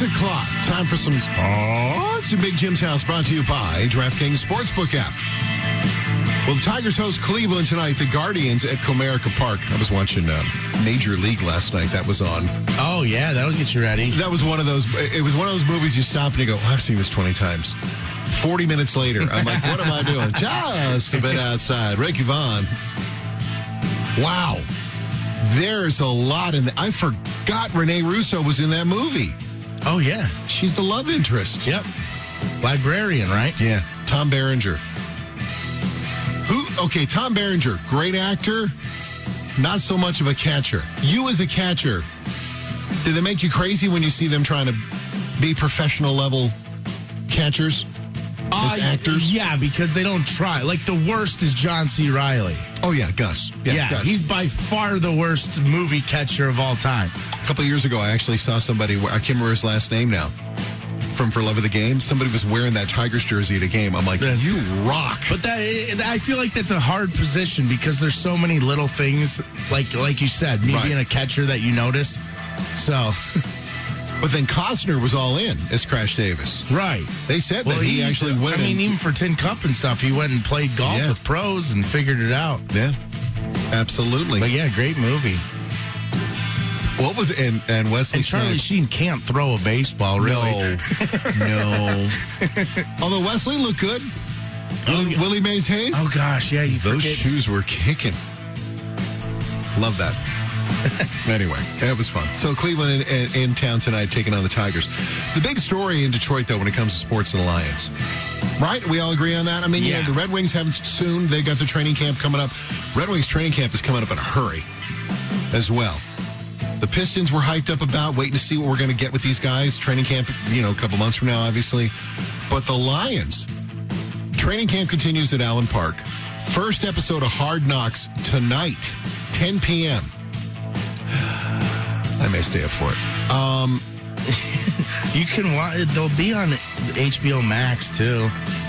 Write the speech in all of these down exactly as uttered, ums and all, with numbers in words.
o'clock. Time for some sports in Big Jim's house, brought to you by DraftKings Sportsbook app. Well, the Tigers host Cleveland tonight. The Guardians at Comerica Park. I was watching uh, Major League last night. That was on. Oh, yeah, that'll get you ready. That was one of those. It was one of those movies you stop and you go, oh, I've seen this twenty times. forty minutes later, I'm like, what am I doing? Just a bit outside. Ricky Vaughn. Wow. There's a lot in. I forgot Renee Russo was in that movie. Oh, yeah. She's the love interest. Yep. Librarian, right? Yeah. Tom Berenger. Who? Okay, Tom Berenger, great actor, not so much of a catcher. You as a catcher, did it make you crazy when you see them trying to be professional level catchers as uh, actors? Yeah, because they don't try. Like, the worst is John C. Reilly. Oh, yeah, Gus. Yeah, yeah Gus. He's by far the worst movie catcher of all time. A couple of years ago, I actually saw somebody, I can't remember his last name now, from For Love of the Game. Somebody was wearing that Tigers jersey at a game. I'm like, that's, you rock. But that I feel like that's a hard position because there's so many little things, like like you said, me right. being a catcher that you notice. So, but then Costner was all in as Crash Davis. Right. They said well, that he actually went. I mean, and, even for Tin Cup and stuff, he went and played golf yeah. with pros and figured it out. Yeah, absolutely. But yeah, great movie. What was it? And, and Wesley and Charlie Snipes. Sheen can't throw a baseball, really. No. no. Although Wesley looked good. Oh, Willie, yeah. Willie Mays Hayes. Oh, gosh, yeah. You Those forget. shoes were kicking. Love that. Anyway, that was fun. So Cleveland in, in, in town tonight taking on the Tigers. The big story in Detroit, though, when it comes to sports and the Lions. Right? We all agree on that? I mean, yeah. you know, the Red Wings have soon. They've got their training camp coming up. Red Wings training camp is coming up in a hurry as well. The Pistons were hyped up about, waiting to see what we're going to get with these guys. Training camp, you know, a couple months from now, obviously. But the Lions, training camp continues at Allen Park. First episode of Hard Knocks tonight, ten p.m. I may stay up for it. Um, you can watch it. They'll be on H B O Max, too.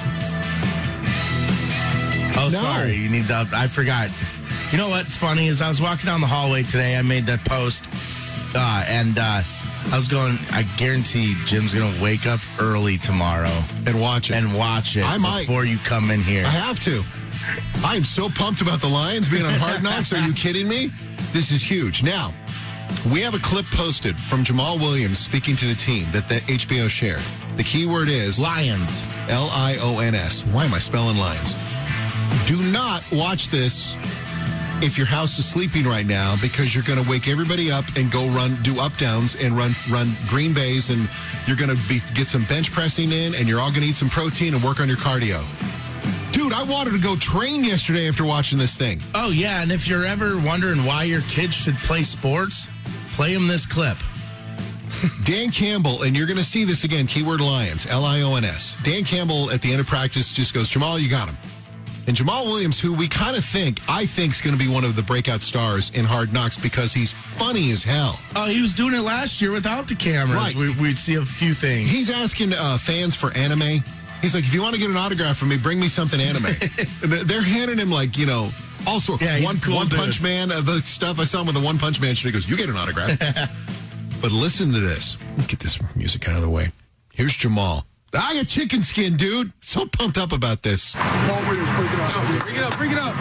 Oh, no. sorry. You need to, I forgot. You know what's funny is I was walking down the hallway today. I made that post, uh, and uh, I was going, I guarantee Jim's going to wake up early tomorrow. And watch it. And watch it I might. before you come in here. I have to. I am so pumped about the Lions being on Hard Knocks. Are you kidding me? This is huge. Now, we have a clip posted from Jamal Williams speaking to the team that the H B O shared. The key word is Lions. L I O N S. Why am I spelling Lions? Do not watch this if your house is sleeping right now, because you're going to wake everybody up and go run, do up downs and run run green bays, and you're going to be get some bench pressing in, and you're all going to eat some protein and work on your cardio. Dude, I wanted to go train yesterday after watching this thing. Oh, yeah, and if you're ever wondering why your kids should play sports, play them this clip. Dan Campbell, and you're going to see this again, keyword Lions, L I O N S. Dan Campbell at the end of practice just goes, Jamal, you got him. And Jamal Williams, who we kind of think, I think is going to be one of the breakout stars in Hard Knocks because he's funny as hell. Oh, he was doing it last year without the cameras. Right. We, we'd see a few things. He's asking uh, fans for anime. He's like, if you want to get an autograph from me, bring me something anime. They're handing him, like, you know, also yeah, one, cool one dude. Punch Man, uh, the stuff I saw him with the One Punch Man shirt. He goes, you get an autograph. But listen to this. Let's get this music out of the way. Here's Jamal. I got chicken skin, dude. So pumped up about this. Bring it up, bring it up.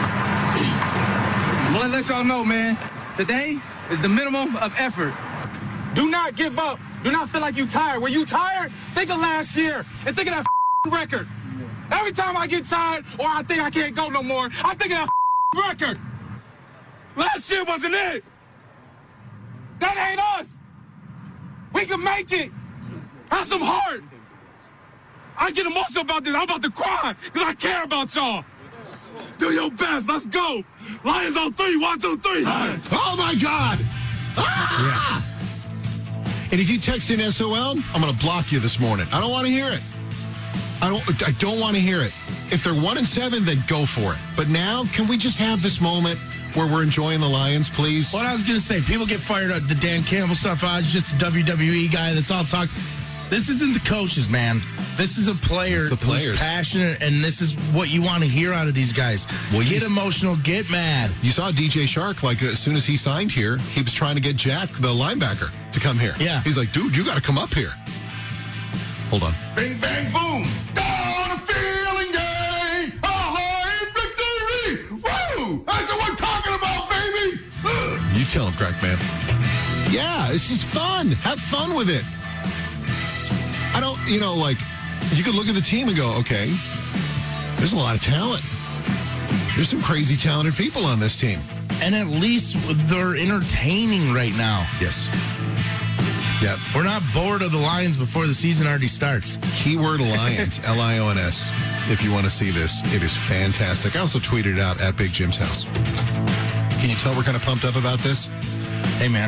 I'm gonna let y'all know, man. Today is the minimum of effort. Do not give up. Do not feel like you tired. When you tired, think of last year and think of that record. Every time I get tired or I think I can't go no more, I think of that record. Last year wasn't it. That ain't us. We can make it. Have some heart. I get emotional about this. I'm about to cry because I care about y'all. Do your best. Let's go. Lions on three. One, two, three. Lions. Oh, my God. Ah! Yeah. And if you text in S O L, I'm going to block you this morning. I don't want to hear it. I don't I don't want to hear it. If they're one and seven, then go for it. But now, can we just have this moment where we're enjoying the Lions, please? What I was going to say, people get fired up. The Dan Campbell stuff, I was just a W W E guy that's all talk. This isn't the coaches, man. This is a player It's the players. who's passionate, and this is what you want to hear out of these guys. Well, get you- emotional, get mad. You saw D J Shark, like, as soon as he signed here, he was trying to get Jack, the linebacker, to come here. Yeah. He's like, dude, you got to come up here. Hold on. Bing, bang, boom. Down a feeling day. A high victory. Woo! That's what we're talking about, baby. Ugh. You tell him, Crack Man. Yeah, it's just fun. Have fun with it. I don't, you know, like, you could look at the team and go, okay, there's a lot of talent. There's some crazy talented people on this team. And at least they're entertaining right now. Yes. Yep. We're not bored of the Lions before the season already starts. Keyword Alliance, L I O N S. If you want to see this, it is fantastic. I also tweeted it out at Big Jim's house. Can you tell we're kind of pumped up about this? Hey, man.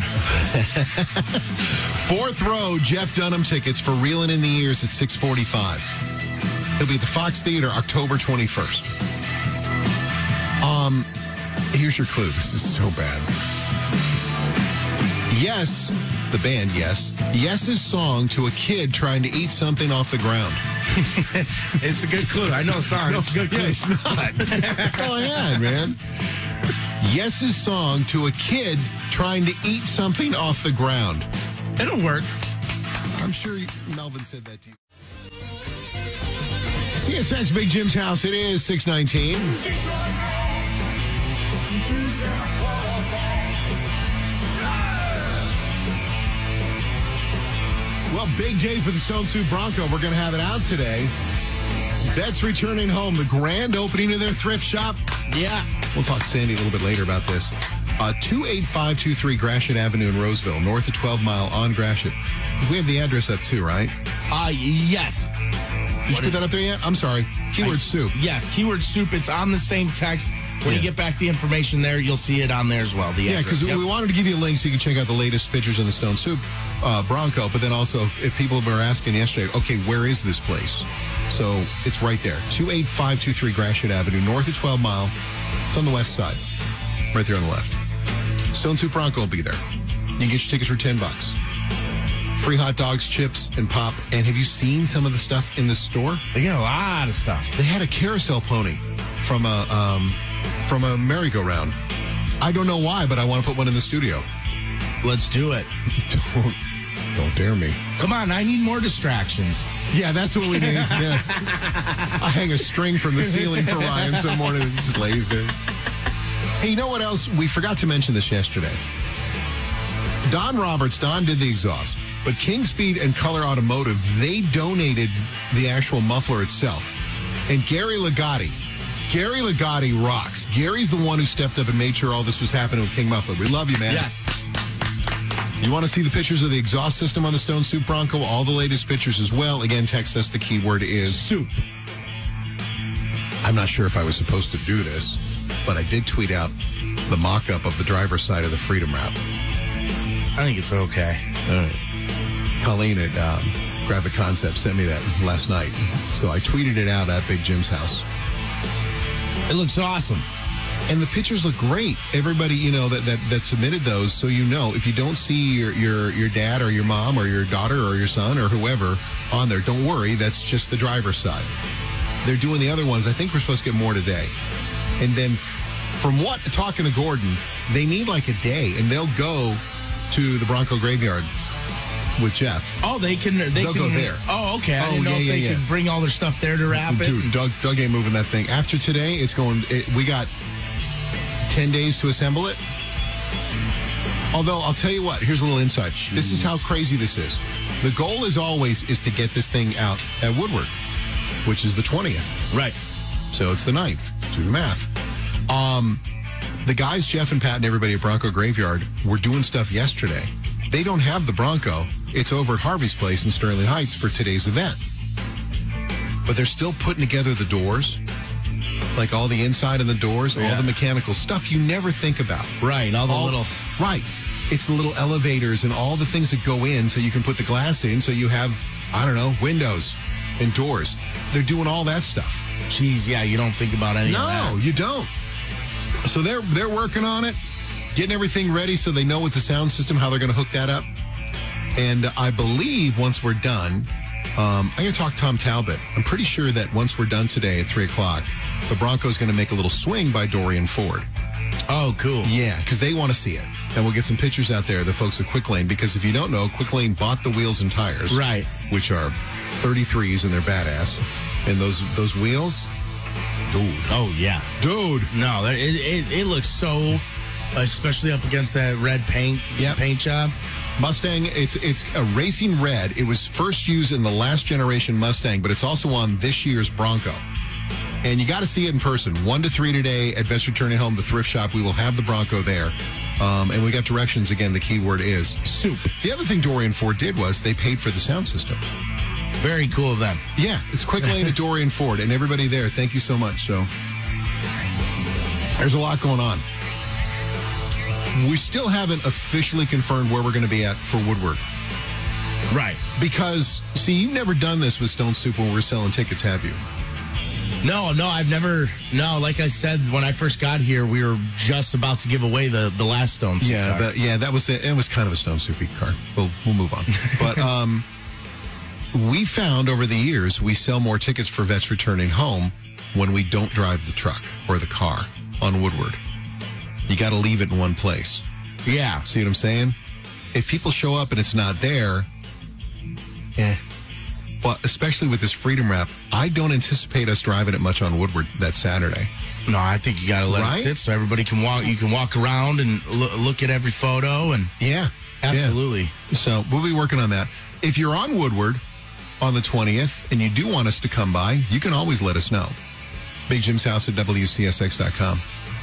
Fourth row Jeff Dunham tickets for Reelin' in the Ears at six forty-five. He'll be at the Fox Theater October twenty-first. Um, here's your clue. This is so bad. Yes, the band Yes. Yes's song to a kid trying to eat something off the ground. It's a good clue. I know the song. It's a good clue. Yeah, it's not. That's all I had, man. Yes's song to a kid trying to eat something off the ground. It'll work. I'm sure Melvin said that to you. C S X Big Jim's house. It is six nineteen. Well, big day for the Stone Soup Bronco. We're going to have it out today. Bet's returning home. The grand opening of their thrift shop. Yeah. We'll talk to Sandy a little bit later about this. Uh, two eight five two three Gratiot Avenue in Roseville, north of twelve mile on Gratiot. We have the address up too, right? Uh, yes. Did you put that up there yet? I'm sorry. Keyword I- soup. Yes, keyword soup. It's on the same text. When Yeah. you get back the information there, you'll see it on there as well. The Yeah, address. because Yep. we wanted to give you a link so you can check out the latest pictures of the Stone Soup uh, Bronco. But then also, if, if people were asking yesterday, okay, where is this place? So it's right there. two eight five two three Gratiot Avenue, north of twelve mile. It's on the west side. Right there on the left. Stone Soup Bronco will be there. You can get your tickets for ten bucks. Free hot dogs, chips, and pop. And have you seen some of the stuff in the store? They get a lot of stuff. They had a carousel pony from a um, from a merry-go-round. I don't know why, but I want to put one in the studio. Let's do it. Don't, don't dare me. Come on, I need more distractions. Yeah, that's what we need. Yeah. I hang a string from the ceiling for Ryan some morning and it just lays there. Hey, you know what else? We forgot to mention this yesterday. Don Roberts, Don did the exhaust, but King Speed and Color Automotive, they donated the actual muffler itself. And Gary Ligotti, Gary Ligotti rocks. Gary's the one who stepped up and made sure all this was happening with King Muffler. We love you, man. Yes. You want to see the pictures of the exhaust system on the Stone Soup Bronco? All the latest pictures as well. Again, text us. The keyword is Soup. I'm not sure if I was supposed to do this, but I did tweet out the mock-up of the driver's side of the Freedom Wrap. I think it's okay. All right. Colleen at um, Graphic Concept sent me that last night. So I tweeted it out at Big Jim's house. It looks awesome. And the pictures look great. Everybody, you know, that, that, that submitted those, so you know, if you don't see your, your, your dad or your mom or your daughter or your son or whoever on there, don't worry. That's just the driver's side. They're doing the other ones. I think we're supposed to get more today. And then from what, talking to Gordon, they need like a day, and they'll go to the Bronco Graveyard with Jeff. Oh, they can. They They'll can, go there. Oh, okay. I Oh, didn't know yeah, if yeah, they yeah. could bring all their stuff there to wrap it. Dude, Doug, Doug ain't moving that thing. After today, it's going, it, we got ten days to assemble it. Although, I'll tell you what, here's a little insight. This is how crazy this is. The goal, as always, is to get this thing out at Woodward, which is the twentieth. Right. So it's the ninth. Do the math. Um, the guys, Jeff and Pat and everybody at Bronco Graveyard, were doing stuff yesterday. They don't have the Bronco. It's over at Harvey's place in Sterling Heights for today's event. But they're still putting together the doors, like all the inside of the doors, all Yeah. the mechanical stuff you never think about. Right. All the All- little. Right. It's the little elevators and all the things that go in so you can put the glass in so you have, I don't know, windows and doors. They're doing all that stuff. Geez, yeah, you don't think about any of that. No, you don't. So they're they're working on it, getting everything ready so they know with the sound system how they're going to hook that up. And I believe once we're done, um, I'm going to talk to Tom Talbot. I'm pretty sure that once we're done today at three o'clock, the Broncos going to make a little swing by Dorian Ford. Oh, cool. Yeah, because they want to see it. And we'll get some pictures out there, the folks at Quick Lane, because if you don't know, Quick Lane bought the wheels and tires. Right. Which are thirty-threes and they're badass. And those those wheels, dude. Oh, yeah. Dude. No, it, it, it looks so, especially up against that red paint Yep. paint job. Mustang, it's it's a racing red. It was first used in the last generation Mustang, but it's also on this year's Bronco. And you got to see it in person. One to three today at Vets Returning Home, the thrift shop. We will have the Bronco there. Um, and we got directions. Again, the key word is soup. The other thing Dorian Ford did was they paid for the sound system. Very cool of them. Yeah, it's Quick Lane at Dorian Ford. And everybody there, thank you so much. So there's a lot going on. We still haven't officially confirmed where we're going to be at for Woodward. Right. Because, see, you've never done this with Stone Soup when we're selling tickets, have you? No, no, I've never. No, like I said, when I first got here, we were just about to give away the, the last Stone Soup Yeah, car. that, yeah, that was it. It was kind of a Stone Soupy car. We'll, we'll move on. But um, we found over the years we sell more tickets for Vets Returning Home when we don't drive the truck or the car on Woodward. You got to leave it in one place. Yeah. See what I'm saying? If people show up and it's not there, eh. Well, especially with this Freedom Wrap, I don't anticipate us driving it much on Woodward that Saturday. No, I think you got to let Right? it sit so everybody can walk. You can walk around and lo- look at every photo and Yeah. absolutely. Yeah. So we'll be working on that. If you're on Woodward on the twentieth and you do want us to come by, you can always let us know. Big Jim's house at W C S X dot com.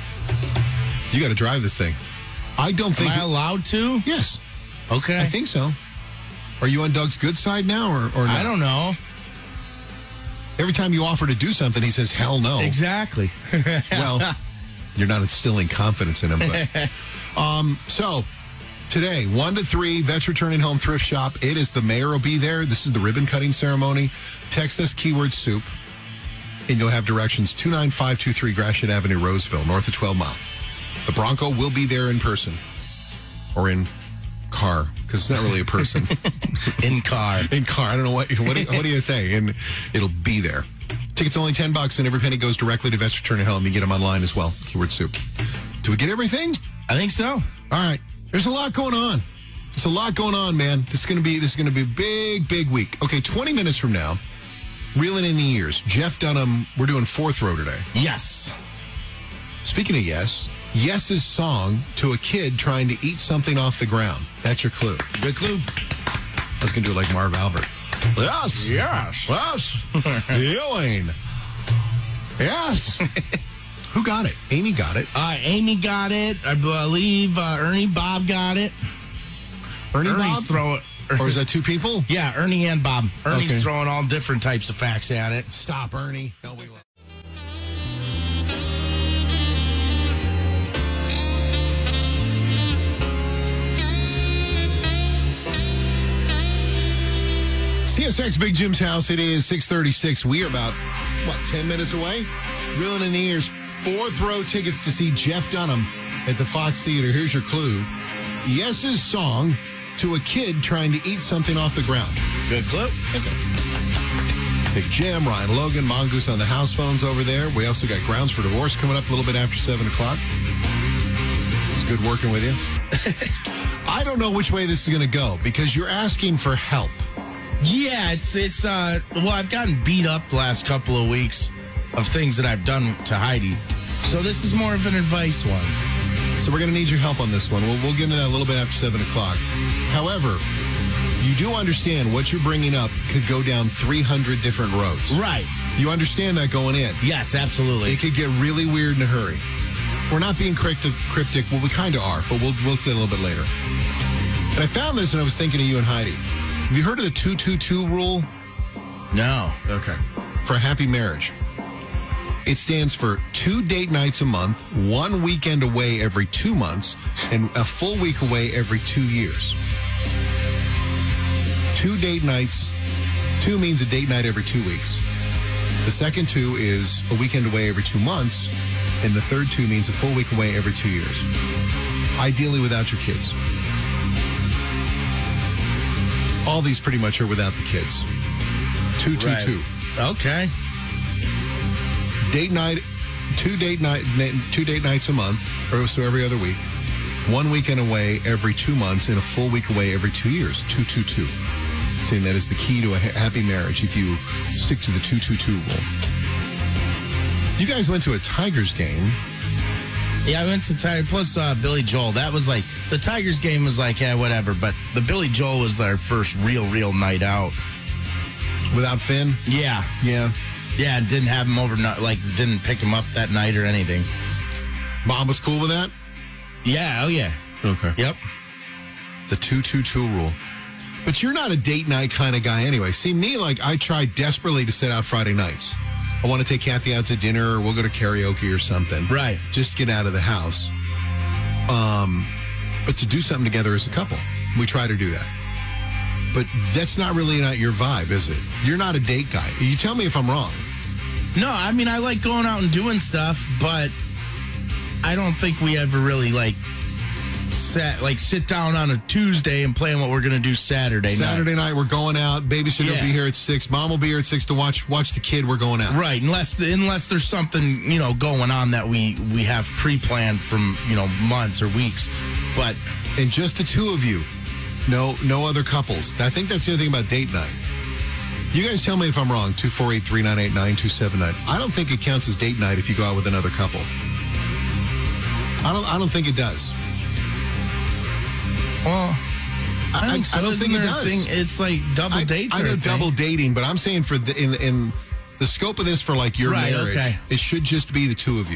You got to drive this thing. I don't think. Am I allowed to? Yes, Okay. I think so. Are you on Doug's good side now, or, or not? I don't know. Every time you offer to do something, he says, hell no. Exactly. Well, you're not instilling confidence in him. But. um, so, today, one to three, Vets Returning Home Thrift Shop. It is the mayor will be there. This is the ribbon cutting ceremony. Text us keyword soup, and you'll have directions two nine five two three Gratiot Avenue, Roseville, north of twelve mile. The Bronco will be there in person. Or in car, because it's not really a person. In car. In car. I don't know what what do, what do you say? And it'll be there. Tickets only ten bucks, and every penny goes directly to Vets Returning Home. You get them online as well. Keyword soup. Do we get everything? I think so. All right. There's a lot going on. There's a lot going on, man. This is gonna be this is gonna be a big, big week. Okay, twenty minutes from now, reeling in the years. Jeff Dunham. We're doing fourth row today. Yes. Speaking of yes. Yes's song to a kid trying to eat something off the ground. That's your clue. Good clue. I was going to do it like Marv Albert. Yes. Yes. Yes. Ewing. Yes. Who got it? Amy got it. Uh, Amy got it. I believe uh, Ernie Bob got it. Ernie Ernie's Bob? throwing. Or is that two people? Yeah, Ernie and Bob. Ernie's Okay. throwing all different types of facts at it. Stop, Ernie. No, we love C S X Big Jim's house. It is six thirty-six. We are about, what, ten minutes away? Reeling in the ears. Fourth row tickets to see Jeff Dunham at the Fox Theater. Here's your clue. Yes's song to a kid trying to eat something off the ground. Good clue. Big Jim, Ryan Logan, Mongoose on the house phones over there. We also got Grounds for Divorce coming up a little bit after seven o'clock. It's good working with you. I don't know which way this is going to go because you're asking for help. Yeah, it's it's uh well, I've gotten beat up the last couple of weeks of things that I've done to Heidi. So this is more of an advice one. So we're going to need your help on this one. We'll, we'll get into that a little bit after seven o'clock. However, you do understand what you're bringing up could go down three hundred different roads. Right. You understand that going in. Yes, absolutely. It could get really weird in a hurry. We're not being cryptic, cryptic. Well, we kind of are, but we'll, we'll get a little bit later. And I found this and I was thinking of you and Heidi. Have you heard of the two two two rule? No. Okay. For a happy marriage. It stands for two date nights a month, one weekend away every two months, and a full week away every two years. Two date nights. Two means a date night every two weeks. The second two is a weekend away every two months, and the third two means a full week away every two years. Ideally without your kids. All these pretty much are without the kids. Two, two, Right. two. Okay. Date night, two date night, two date nights a month, or so every other week. One weekend away every two months, and a full week away every two years. Two, two, two. Saying that is the key to a ha- happy marriage if you stick to the two, two, two rule. You guys went to a Tigers game. Yeah, I went to Tiger plus uh, Billy Joel. That was like the Tigers game was like yeah, whatever. But the Billy Joel was their first real, real night out. Without Finn? Yeah, Yeah. yeah. Didn't have him over. Like didn't pick him up that night or anything. Mom was cool with that? Yeah. Oh yeah. Okay. Yep. The two, two, two rule. But you're not a date night kind of guy anyway. See, me, like, I try desperately to set out Friday nights. I want to take Kathy out to dinner, or we'll go to karaoke or something. Right. Just get out of the house. Um, but to do something together as a couple, we try to do that. But that's not really not your vibe, is it? You're not a date guy. You tell me if I'm wrong. No, I mean I like going out and doing stuff, but I don't think we ever really like sat like sit down on a Tuesday and plan what we're gonna do Saturday. Saturday night. night, we're going out. Babysitter will Yeah. be here at six. Mom will be here at six to watch watch the kid. We're going out. Right, unless unless there's something you know going on that we we have pre-planned from you know months or weeks, but And just the two of you. No, no other couples. I think that's the other thing about date night. You guys tell me if I'm wrong. two four eight, three nine eight, nine two seven nine. I don't think it counts as date night if you go out with another couple. I don't. I don't think it does. well, I, I, think so. I don't Isn't think it there a does. thing- it's like double I, dates. I or know a thing? double dating, but I'm saying for the, in in the scope of this for like your Right, marriage, okay. it should just be the two of you.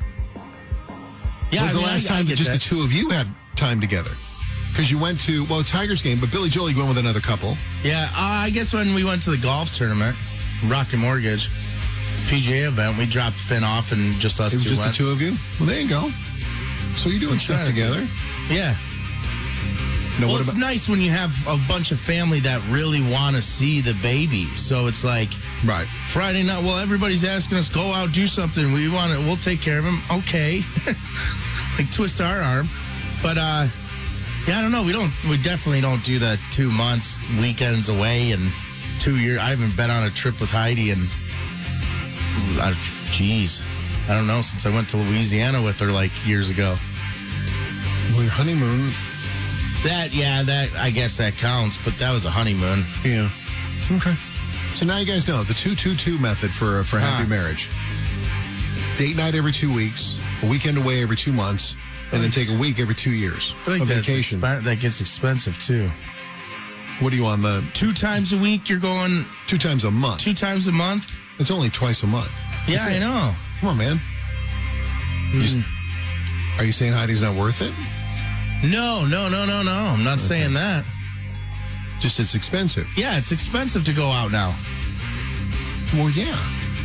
Yeah, When's I mean, the last I, I time get just that. the two of you had time together? Because you went to well, a Tigers game, but Billy Joel, you went with another couple. Yeah, uh, I guess when we went to the golf tournament, Rocket Mortgage, P G A event, we dropped Finn off and just us It was two just went. the two of you. Well, there you go. So you're doing stuff trying to- together. Yeah. No, Well, what it's about nice when you have a bunch of family that really want to see the baby. So it's like right? Friday night. Well, everybody's asking us go out, do something. We want to. We'll take care of him. Okay, like twist our arm. But uh, yeah, I don't know. We don't. We definitely don't do the two months weekends away and two years. I haven't been on a trip with Heidi and uh, geez, I don't know since I went to Louisiana with her like years ago. Well, your honeymoon. That yeah, that I guess that counts. But that was a honeymoon. Yeah. Okay. So now you guys know the two two two method for for happy Huh. marriage. Date night every two weeks, a weekend away every two months, and then take a week every two years I think of that's vacation. expen- that gets expensive too. What are you on the Two times a week, you're going two times a month? two times a month. It's only twice a month. Yeah, That's I it. know. Come on, man. You s- are you saying Heidi's not worth it? No, no, no, no, no. I'm not saying that. Just it's expensive. Yeah, it's expensive to go out now. Well, yeah.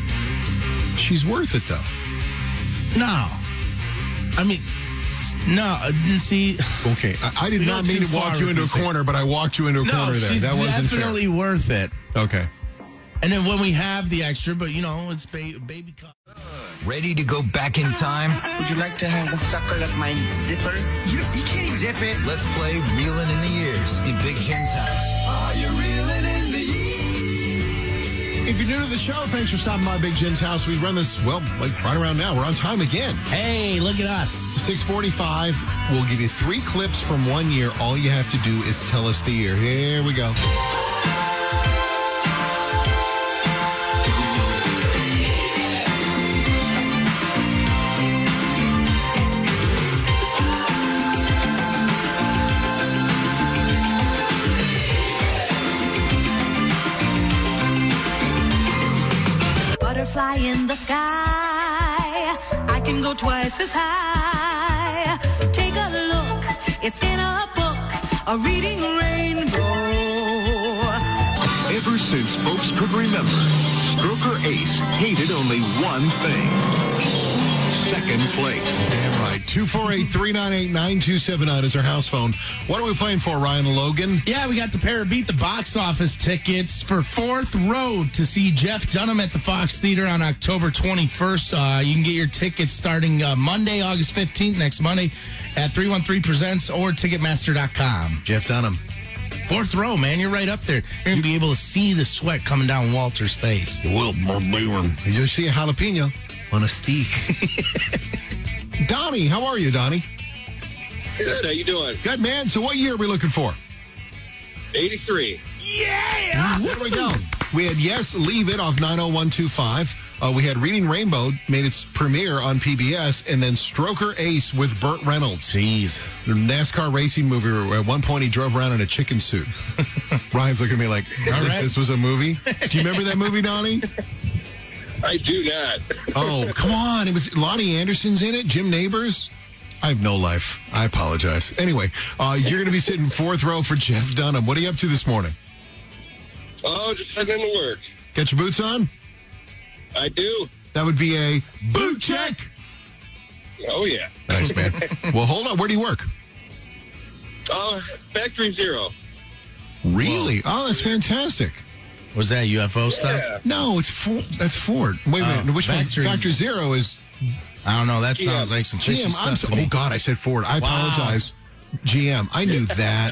She's worth it though. No, I mean, no. uh, See, Okay, I, I did We not go mean too to walk far you with into a these things. corner, but I walked you into a no, corner there. she's That wasn't definitely worth it. fair. Okay. And then when we have the extra, but you know, it's ba- baby. Co- Ready to go back in time? Would you like to have a suckle at my zipper? You, you can't zip it. Let's play Reelin' in the Years in Big Jim's house. Are you reeling in the years? If you're new to the show, thanks for stopping by Big Jim's house. We run this, well, like right around now. We're on time again. hey, look at us. six forty-five. We'll give you three clips from one year. All you have to do is tell us the year. Here we go. Butterfly in the sky, I can go twice as high. Take a look, it's in a book, a reading rainbow. Ever since folks could remember, Stroker Ace hated only one thing. Second place. Damn right. two four eight, three nine eight, nine two seven nine is our house phone. What are we playing for, Ryan Logan? Yeah, we got the pair of Beat the Box Office tickets for Fourth Road to see Jeff Dunham at the Fox Theater on October twenty-first. Uh, you can get your tickets starting uh, Monday, August fifteenth, next Monday, at three one three Presents or Ticketmaster dot com. Jeff Dunham. Fourth row, man. You're right up there. You're going to be able to see the sweat coming down Walter's face. Well, you see a jalapeno on a steak. Donnie, how are you, Donnie? Good. How you doing? Good, man. So what year are we looking for? eighty-three. Yeah! There we go. We had Yes, Leave It off nine oh one two five. Uh, we had Reading Rainbow, made its premiere on P B S, and then Stroker Ace with Burt Reynolds. Jeez. The NASCAR racing movie where at one point he drove around in a chicken suit. Ryan's looking at me like, All right. this was a movie? Do you remember that movie, Donnie? I do not. Oh, come on. It was Lonnie Anderson's in it, Jim Neighbors. I have no life. I apologize. Anyway, uh, you're going to be sitting fourth row for Jeff Dunham. What are you up to this morning? Oh, just heading into work. Got your boots on? I do. That would be a boot check. Oh, yeah. Nice, man. Well, hold on. Where do you work? Uh, Factory Zero. Really? Oh, that's fantastic. Was that U F O stuff? Yeah. No, it's Ford. That's Ford. Wait a minute. Oh, Which Factory- one? Factor Zero is I don't know. That G M. sounds like some fishy G M. I'm stuff so, to oh, me. God, I said Ford. I Wow. apologize. G M. I knew that.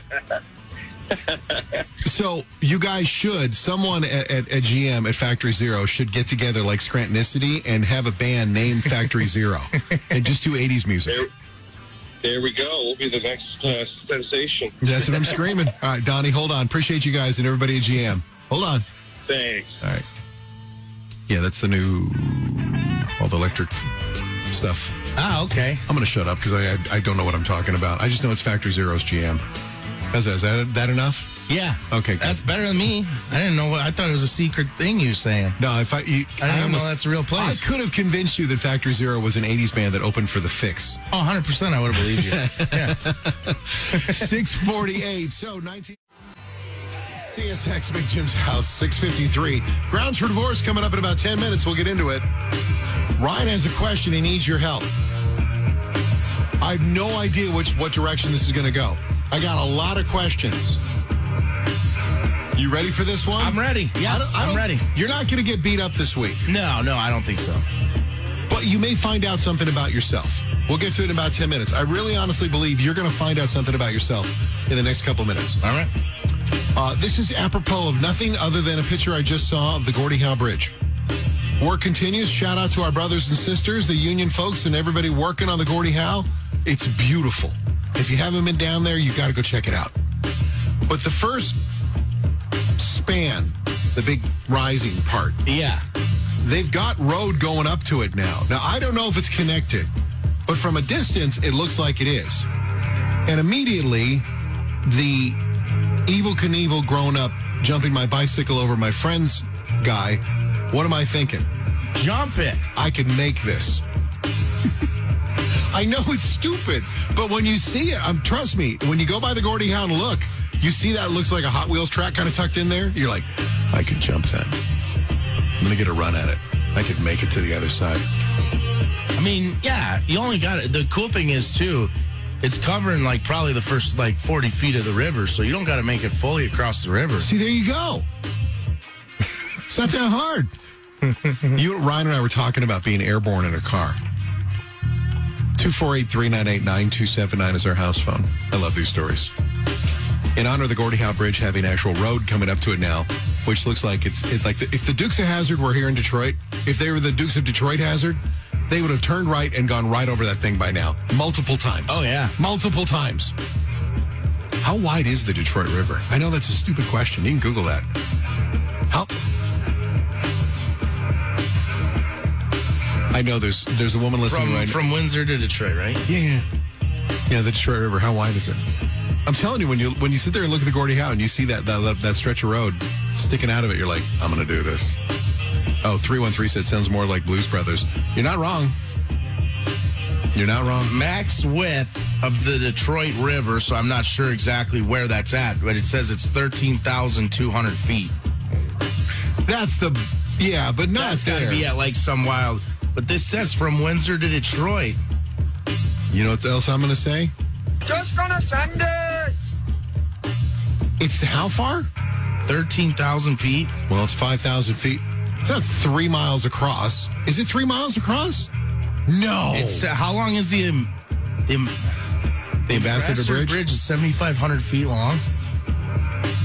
So you guys should, someone at, at, at G M at Factory Zero should get together like Scrantonicity and have a band named Factory Zero and just do eighties music. There, there we go. We'll be the next uh, sensation. That's what I'm screaming. All right, Donnie, hold on. Appreciate you guys and everybody at G M. Hold on. Thanks. All right. Yeah, that's the new, all the electric stuff. Ah, okay. I'm going to shut up because I, I I don't know what I'm talking about. I just know it's Factory Zero's G M. How's that? Is that, that enough? Yeah. Okay, good. That's better than me. I didn't know what, I thought it was a secret thing you were saying. No, if I... You, I didn't almost, know that's a real I place. could have convinced you that Factory Zero was an eighties band that opened for The Fix. Oh, one hundred percent I would have believed you. Yeah. six forty-eight, so nineteen... C S X Big Jim's house, six fifty-three. Grounds for divorce coming up in about ten minutes. We'll get into it. Ryan has a question. He needs your help. I have no idea which what direction this is going to go. I got a lot of questions. You ready for this one? I'm ready. Yeah, I don't- I I'm don't- ready. You're not going to get beat up this week, No, no, I don't think so. but you may find out something about yourself. We'll get to it in about ten minutes. I really honestly believe you're going to find out something about yourself in the next couple of minutes. All right. Uh, this is apropos of nothing other than a picture I just saw of the Gordie Howe Bridge. Work continues. Shout out to our brothers and sisters, the union folks, and everybody working on the Gordie Howe. It's beautiful. If you haven't been down there, you got to go check it out. But the first span, the big rising part, Yeah. they've got road going up to it now. Now, I don't know if it's connected, but from a distance, it looks like it is. And immediately, the Evel Knievel grown up jumping my bicycle over my friend's guy, what am I thinking? Jump it. I can make this. I know it's stupid, but when you see it, um, trust me, when you go by the Gordie Howe and look, you see that it looks like a Hot Wheels track kind of tucked in there. You're like, I can jump that. I'm going to get a run at it. I could make it to the other side. I mean, yeah, you only got it. The cool thing is, too, it's covering like probably the first like forty feet of the river, so you don't got to make it fully across the river. See, there you go. It's not that hard. You, Ryan and I were talking about being airborne in a car. two four eight, three nine eight, nine two seven nine is our house phone. I love these stories. In honor of the Gordie Howe Bridge having an actual road coming up to it now, which looks like it's it, like the, if the Dukes of Hazzard were here in Detroit, if they were the Dukes of Detroit Hazzard, they would have turned right and gone right over that thing by now. Multiple times. Oh, yeah. Multiple times. How wide is the Detroit River? I know that's a stupid question. You can Google that. How... I know there's there's a woman listening From, right from Windsor to Detroit, right? Yeah, yeah. Yeah, the Detroit River, how wide is it? I'm telling you, when you when you sit there and look at the Gordie Howe and you see that that, that stretch of road sticking out of it, you're like, I'm going to do this. Oh, three one three said, sounds more like Blues Brothers. You're not wrong. You're not wrong. Max width of the Detroit River, so I'm not sure exactly where that's at, but it says it's thirteen thousand two hundred feet. That's the, yeah, but not That's got there. to be at like some wild, but this says from Windsor to Detroit. You know what else I'm going to say? Just gonna send it. It's how far? thirteen thousand feet. Well, it's five thousand feet. It's not three miles across. Is it three miles across? No. It's uh, how long is the um, the, the Ambassador Bridge? Bridge is seventy-five hundred feet long.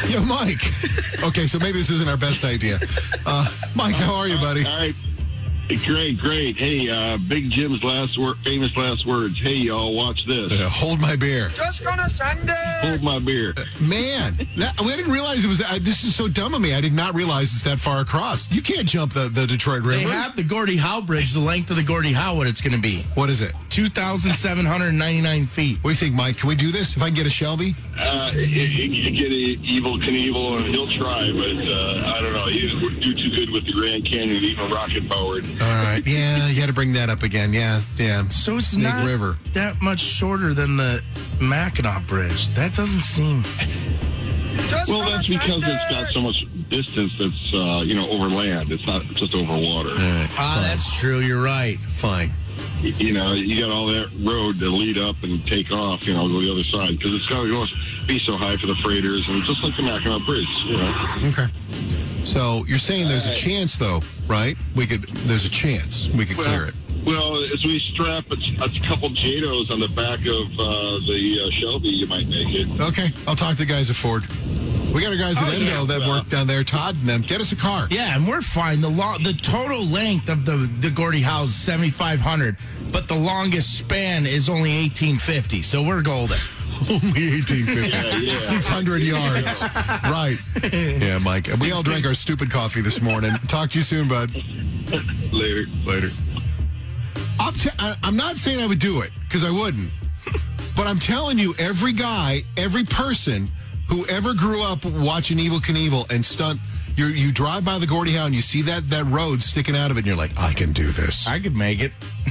Yo, Mike. Okay, so maybe this isn't our best idea. Uh, Mike, how are you, buddy? All right. Great, great. Hey, uh, Big Jim's last word, famous last words. Hey, y'all, watch this. Uh, hold my beer. Just gonna send it. Hold my beer. Man, that, I didn't realize it was. Uh, this is so dumb of me. I did not realize it's that far across. You can't jump the, the Detroit River. They have the Gordie Howe Bridge, the length of the Gordie Howe, what it's going to be. What is it? two thousand seven hundred ninety-nine feet. What do you think, Mike? Can we do this? If I can get a Shelby? Uh, you, you get a Evil Knievel, and he'll try, but uh, I don't know. You do too good with the Grand Canyon, even rocket powered. All right. Yeah, you had to bring that up again. Yeah, yeah. So it's Snake not River. that much shorter than the Mackinac Bridge. That doesn't seem... Just Well, gonna that's because send it's got it. so much distance that's, uh, you know, over land. It's not just over water. All right, Ah, fine. that's true. You're right. Fine. You, you know, you got all that road to lead up and take off, you know, go the other side, because it's going to be so high for the freighters, and just like the Mackinac Bridge, you know. Okay. So you're saying there's a chance, though, right? We could. There's a chance we could clear it. Well, as we strap a, a couple J D Os on the back of uh, the uh, Shelby, you might make it. Okay, I'll talk to the guys at Ford. We got our guys at Oh, Endo yeah. that work down there, Todd, and them. Get us a car. Yeah, and we're fine. The long, the total length of the the Gordie Howe is seventy-five hundred, but the longest span is only eighteen fifty. So we're golden. Only eighteen fifty. Yeah, yeah. six hundred yards. Right. Yeah, Mike. We all drank our stupid coffee this morning. Talk to you soon, bud. Later. Later. I'm, t- I- I'm not saying I would do it, because I wouldn't. But I'm telling you, every guy, every person who ever grew up watching Evel Knievel and stunt, you you drive by the Gordie Howe and you see that, that road sticking out of it, and you're like, I can do this. I could make it.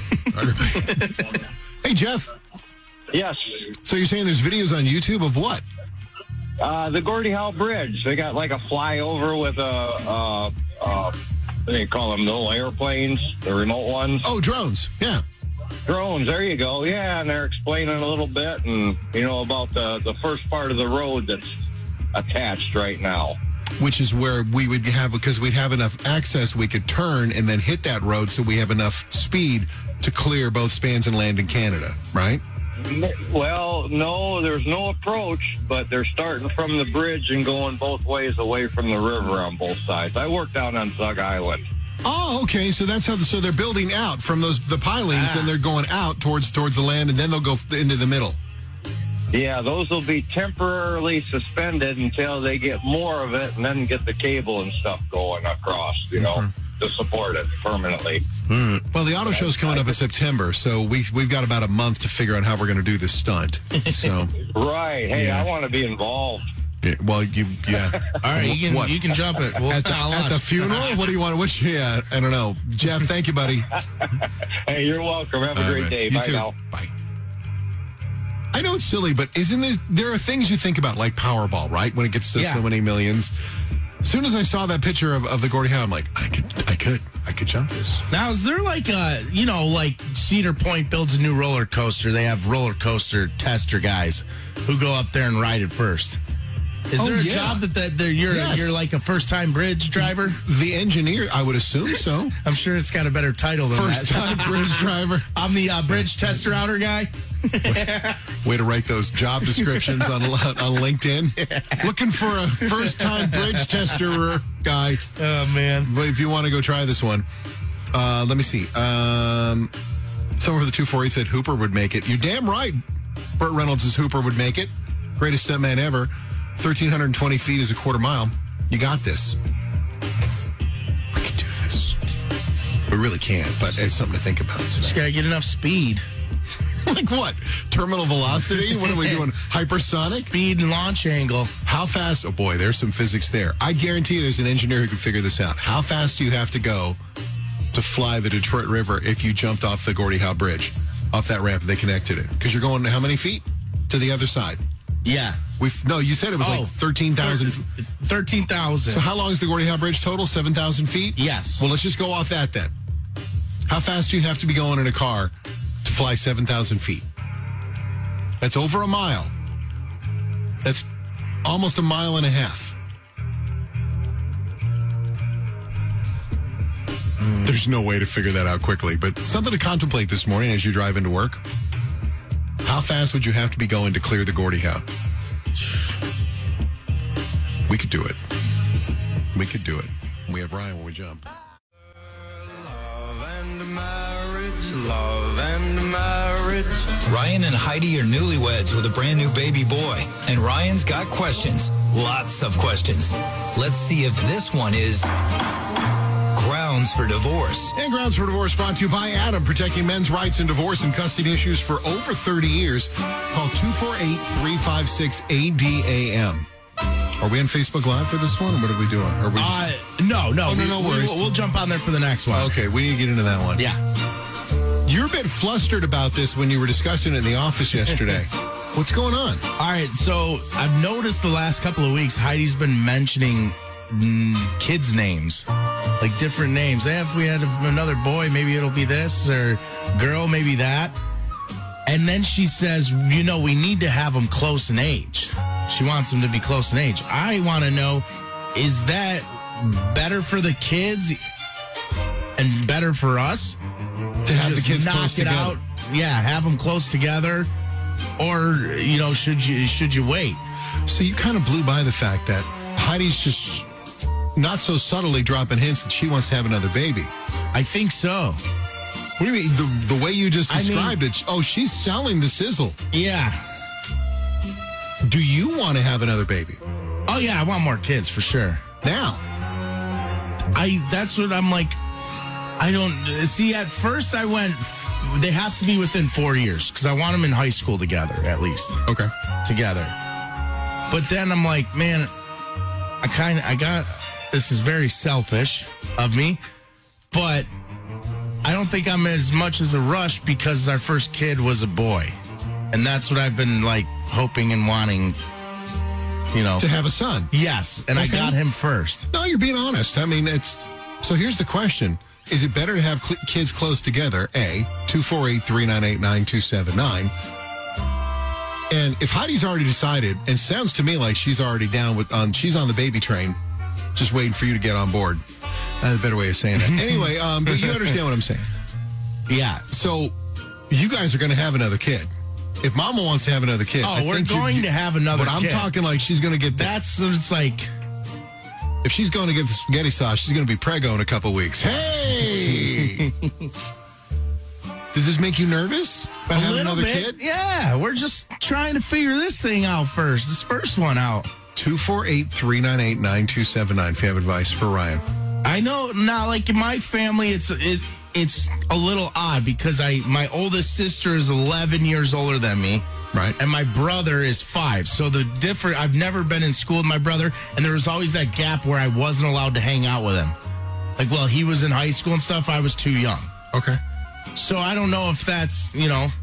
Hey, Jeff. Yes. So you're saying there's videos on YouTube of what? Uh, the Gordie Howe Bridge. They got like a flyover with a, uh, uh, what do you call them, little airplanes, the remote ones? Oh, drones. Yeah. Drones, there you go. Yeah, and they're explaining a little bit, and, you know, about the, the first part of the road that's attached right now. Which is where we would have, because we'd have enough access, we could turn and then hit that road so we have enough speed to clear both spans and land in Canada, right? Well, no, there's no approach, but they're starting from the bridge and going both ways away from the river on both sides. I work down on Zug Island. Oh, okay. So that's how. The, so they're building out from those the pilings, ah. and they're going out towards towards the land, and then they'll go into the middle. Yeah, those will be temporarily suspended until they get more of it, and then get the cable and stuff going across. You know. Mm-hmm. To support it permanently. Mm. Well, the auto show's coming up in September, so we, we've got about a month to figure out how we're going to do this stunt. So, right. Hey, yeah. I want to be involved. Yeah, well, you, yeah. All right, you can, you can jump it. We'll at, the, at the funeral? What do you want? Which, yeah, I don't know. Jeff, thank you, buddy. Hey, you're welcome. Have a All great right, day. You Bye too. now. Bye. I know it's silly, but isn't this, there are things you think about, like Powerball, right? When it gets to yeah. so many millions. As soon as I saw that picture of, of the Gordie Howe, I'm like, I could, I could, I could jump this. Now, is there like a, you know, like Cedar Point builds a new roller coaster. They have roller coaster tester guys who go up there and ride it first. Is oh, there a yeah. job that, that that you're yes. you're like a first time bridge driver? The engineer, I would assume so. I'm sure it's got a better title than first that. First time bridge driver. I'm the uh, bridge tester outer guy. Way to write those job descriptions on on LinkedIn. Looking for a first-time bridge tester guy. Oh, man. But if you want to go try this one, uh, let me see. Um, someone for the two four eight said Hooper would make it. You're damn right. Burt Reynolds says Hooper would make it. Greatest stuntman ever. one thousand three hundred twenty feet is a quarter mile. You got this. We can do this. We really can, but it's something to think about today. Just got to get enough speed. Like what? Terminal velocity? What are we doing? Hypersonic? Speed and launch angle. How fast? Oh, boy, there's some physics there. I guarantee you there's an engineer who can figure this out. How fast do you have to go to fly the Detroit River if you jumped off the Gordie Howe Bridge, off that ramp they connected it? Because you're going how many feet? To the other side. Yeah. We've, no, you said it was oh, like thirteen thousand. thirteen thousand. So how long is the Gordie Howe Bridge total? seven thousand feet? Yes. Well, let's just go off that then. How fast do you have to be going in a car to fly seven thousand feet? That's over a mile. That's almost a mile and a half. Mm. There's no way to figure that out quickly, but something to contemplate this morning as you drive into work. How fast would you have to be going to clear the Gordie Howe? We could do it. We could do it. We have Ryan when we jump. Love and marriage, love and marriage. Ryan and Heidi are newlyweds with a brand new baby boy. And Ryan's got questions. Lots of questions. Let's see if this one is grounds for divorce. And Grounds for Divorce brought to you by Adam, protecting men's rights in divorce and custody issues for over thirty years. Call two four eight, three five six, A D A M. Are we on Facebook Live for this one, or what are we doing? Are we just... Uh, no, no. Oh, no, we, no we- worries. We'll, we'll jump on there for the next one. Okay, we need to get into that one. Yeah. You're a bit flustered about this when you were discussing it in the office yesterday. What's going on? All right, so I've noticed the last couple of weeks, Heidi's been mentioning mm, kids' names, like different names. Eh, if we had another boy, maybe it'll be this, or girl, maybe that. And then she says, you know, we need to have them close in age. She wants them to be close in age. I want to know, is that better for the kids and better for us? To have the Just kids knock close it together. out? Yeah, have them close together. Or, you know, should you should you wait? So you kind of blew by the fact that Heidi's just not so subtly dropping hints that she wants to have another baby. I think so. What do you mean? The, the way you just I mean- described it, oh, she's selling the sizzle. Yeah. Do you want to have another baby? Oh, yeah, I want more kids for sure. Now. I that's what I'm like. I don't see. At first, I went. They have to be within four years because I want them in high school together, at least. Okay. Together. But then I'm like, man, I kind of I got. This is very selfish of me, but I don't think I'm as much as a rush because our first kid was a boy, and that's what I've been like hoping and wanting. You know, To have a son. yes, and I Okay. got him first. No, you're being honest. I mean, it's... So here's the question. Is it better to have cl- kids close together? A, two four eight, three nine eight, nine two seven nine. And if Heidi's already decided, and sounds to me like she's already down with... Um, she's on the baby train, just waiting for you to get on board. That's a better way of saying it. Anyway, um, but you understand what I'm saying. Yeah. So you guys are going to have another kid. If Mama wants to have another kid... Oh, I we're think you- going you- to have another But I'm kid. talking like she's going to get that. That's what it's like. If she's going to get the spaghetti sauce, she's going to be preggo in a couple weeks. Hey! Does this make you nervous about A having little another bit. kid? Yeah, we're just trying to figure this thing out first. This first one out. two four eight, three nine eight, nine two seven nine if you have advice for Ryan. I know now, like in my family, it's it, it's a little odd because I my oldest sister is eleven years older than me. Right. And my brother is five. So the different, I've never been in school with my brother, and there was always that gap where I wasn't allowed to hang out with him. Like, well, he was in high school and stuff, I was too young. Okay. So I don't know if that's, you know,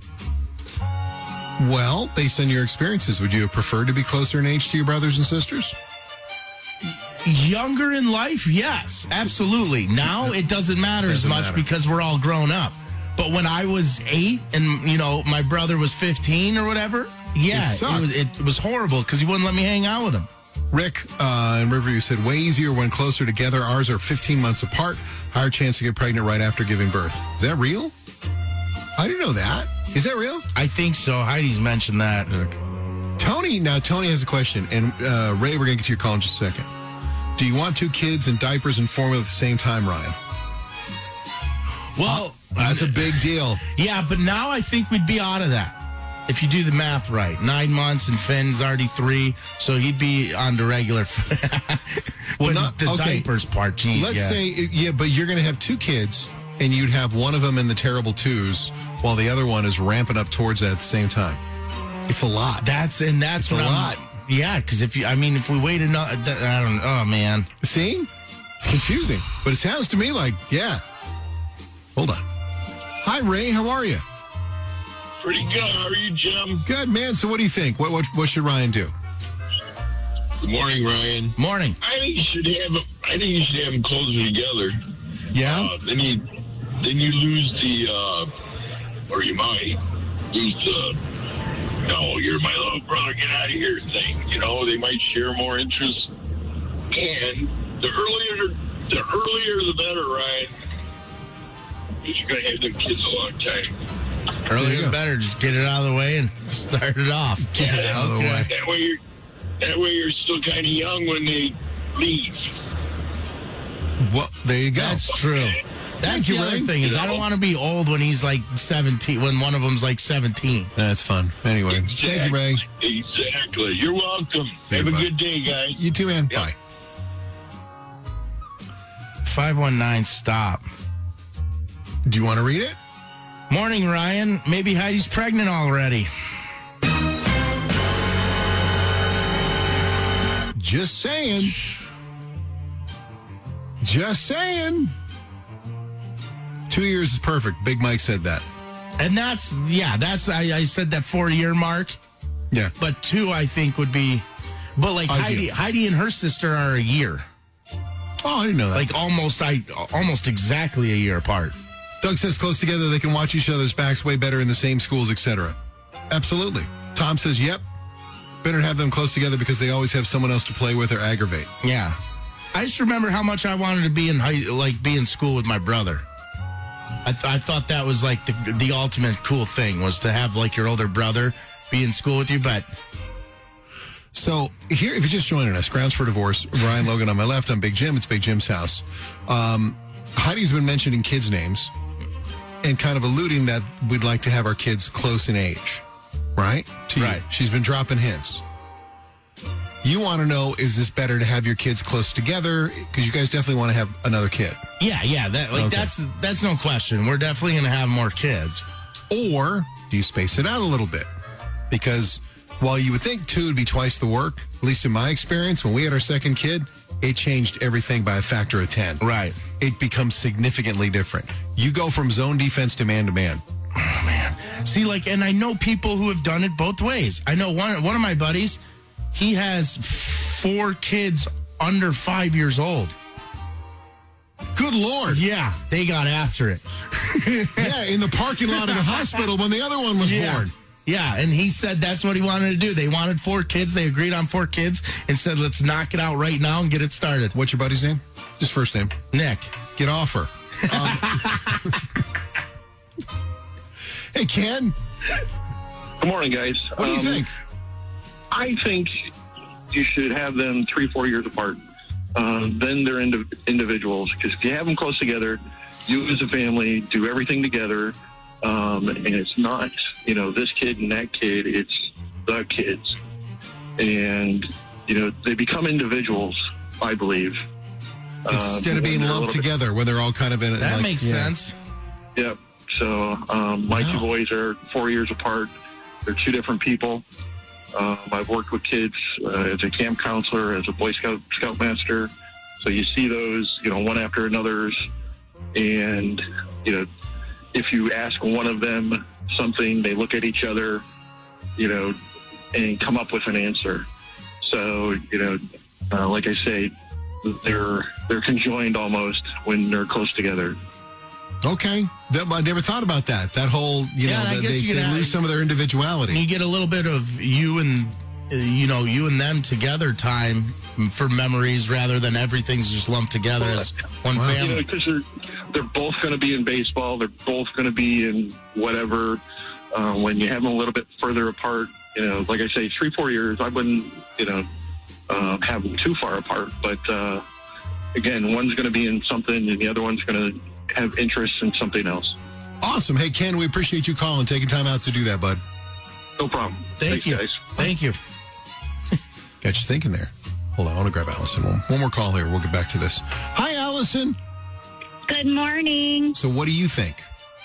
Well, based on your experiences, would you have preferred to be closer in age to your brothers and sisters? younger in life, yes, absolutely. Now it doesn't matter as Doesn't much matter. because we're all grown up. But when I was eight and, you know, my brother was fifteen or whatever, yeah, It it, sucked. was, it was horrible because he wouldn't let me hang out with him. Rick uh, in Riverview said, way easier when closer together. Ours are fifteen months apart. Higher chance to get pregnant right after giving birth. Is that real? I didn't know that. Is that real? I think so. Heidi's mentioned that. Tony, now Tony has a question, and uh, Ray, we're going to get to your call in just a second. Do you want two kids and diapers and formula at the same time, Ryan? Well, That's a big deal. yeah, but now I think we'd be out of that. If you do the math right. Nine months and Finn's already three, so he'd be on the regular. Well, not- the okay. diapers part, geez. Let's yeah. say, yeah, but you're going to have two kids, and you'd have one of them in the terrible twos, while the other one is ramping up towards that at the same time. It's a lot. That's, and that's It's a what I'm- lot. Yeah, because if you, I mean, if we wait another, I don't, oh man. See? It's confusing. But it sounds to me like, yeah. Hold on. Hi, Ray. How are you? Pretty good. How are you, Jim? Good, man. So what do you think? What what, what should Ryan do? Good morning, Ryan. Morning. I think you should have. I think you should have them closer together. Yeah? Uh, then you, then you lose the, uh, or you might lose the. No, you're my little brother. Get out of here thing. You know, they might share more interests, and the earlier, the earlier the better, Ryan. Because you're gonna have them kids a long time. Earlier There you the go. better. Just get it out of the way and start it off. Get it out of the way. That way, you're, That way you're still kind of young when they leave. Well, there you go. That's true. That's Thank the you, other Ray. thing is I don't want to be old when he's like seventeen, when one of them's like seventeen. That's fun. Anyway, Exactly. thank you, Ray. Exactly. You're welcome. See Have you, a bud. good day, guys. You too, man. Yep. Bye. five one nine, stop. Do you want to read it? Morning, Ryan. Maybe Heidi's pregnant already. Just saying. Just saying. Two years is perfect. Big Mike said that. And that's, yeah, that's, I, I said that four-year mark. Yeah. But two, I think, would be, but like Ideal. Heidi, Heidi and her sister are a year. Oh, I didn't know that. Like almost, I almost exactly a year apart. Doug says close together, they can watch each other's backs way better in the same schools, et cetera. Absolutely. Tom says, yep. Better have them close together because they always have someone else to play with or aggravate. Yeah. I just remember how much I wanted to be in high, like be in school with my brother. I, th- I thought that was like the the ultimate cool thing was to have like your older brother be in school with you. But So here, if you're just joining us, Grounds for Divorce, Ryan Logan on my left, I'm Big Jim. It's Big Jim's house. Um, Heidi's been mentioning kids' names and kind of alluding that we'd like to have our kids close in age, right? To you. Right. She's been dropping hints. You want to know, is this better to have your kids close together? Because you guys definitely want to have another kid. yeah, yeah, that like Okay. that's that's no question. We're definitely going to have more kids. Or do you space it out a little bit? Because while you would think two would be twice the work, at least in my experience, when we had our second kid, it changed everything by a factor of ten. Right. It becomes significantly different. You go from zone defense to man-to-man. Oh, man. See, like, and I know people who have done it both ways. I know one one of my buddies, he has four kids under five years old. Good Lord. Yeah, they got after it. Yeah, in the parking lot of the hospital when the other one was Yeah. born. Yeah, and he said that's what he wanted to do. They wanted four kids. They agreed on four kids and said, let's knock it out right now and get it started. What's your buddy's name? Just first name. Nick. Get off her. Um, hey, Ken. Good morning, guys. What do you Um, think? I think you should have them three, four years apart. Uh, then they're indi- individuals. Because if you have them close together, you as a family do everything together. Um, and it's not, you know, this kid and that kid. It's the kids. And, you know, they become individuals, I believe. Instead Um, of being when they're a lumped little bit- together when they're all kind of in it. That like, makes yeah. sense. Yep. So um, my Wow. two boys are four years apart. They're two different people. Um, I've worked with kids uh, as a camp counselor, as a Boy Scout Scoutmaster. So you see those, you know, one after another's. And, you know, if you ask one of them something, they look at each other, you know, and come up with an answer. So, you know, uh, like I say, they're they're conjoined almost when they're close together. Okay. That, I never thought about that. That whole, you Yeah, know, and I that guess they, you could they have- lose some of their individuality. And you get a little bit of you and, uh, you know, you and them together time for memories rather than everything's just lumped together as one You know, family. because they're they're both going to be in baseball. They're both going to be in whatever. Uh, when you have them a little bit further apart, you know, like I say, three four years, I wouldn't, you know, uh, have them too far apart. But uh, again, one's going to be in something, and the other one's going to have interest in something else. Awesome. Hey, Ken, we appreciate you calling, taking time out to do that, bud. No problem. Thank Thanks, you. guys. Thank you. Got you thinking there. Hold on, I want to grab Allison. One, one more call here. We'll get back to this. Hi, Allison. Good morning. So what do you think?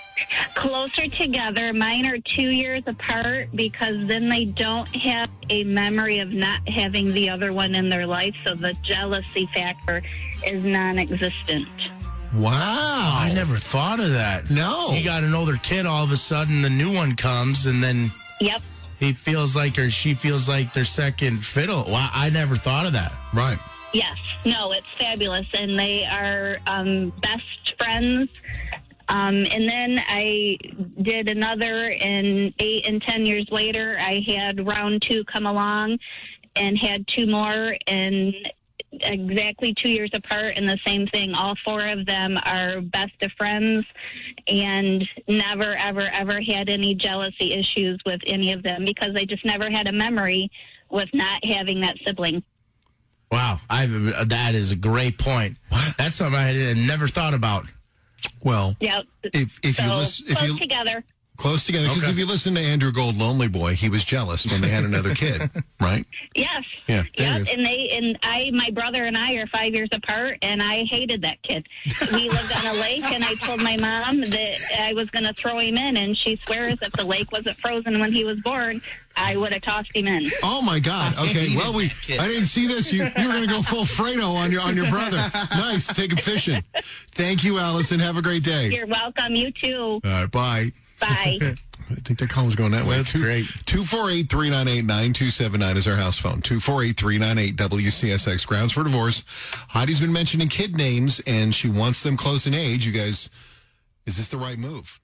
Closer together. Mine are two years apart because then they don't have a memory of not having the other one in their life, so the jealousy factor is non-existent. Wow. I never thought of that. No. You got an older kid, all of a sudden the new one comes, and then Yep. he feels like, or she feels like their second fiddle. Wow, I never thought of that. Right. Yes. No, it's fabulous. And they are um, best friends. Um, and then I did another, and eight and ten years later, I had round two come along and had two more, and exactly two years apart, and the same thing. All four of them are best of friends and never, ever, ever had any jealousy issues with any of them because they just never had a memory with not having that sibling. Wow, I that is a great point. What? That's something I had never thought about. Well, yeah. If if so, you listen, if close you together. Close together, because Okay. if you listen to Andrew Gold, Lonely Boy, he was jealous when they had another kid, right? Yes. Yeah, there Yes, it is. and they and I, my brother and I are five years apart, and I hated that kid. We lived on a lake, and I told my mom that I was going to throw him in, and she swears if the lake wasn't frozen when he was born, I would have tossed him in. Oh my God! Okay, well we I didn't see this. You you were going to go full Fredo on your on your brother. Nice, take him fishing. Thank you, Allison. Have a great day. You're welcome. You too. All right, bye. Bye. I think that call was going that way. That's Two- great. two four eight, three nine eight, nine two seven nine is our house phone. two four eight, three nine eight, W C S X. Grounds for divorce. Heidi's been mentioning kid names, and she wants them close in age. You guys, is this the right move?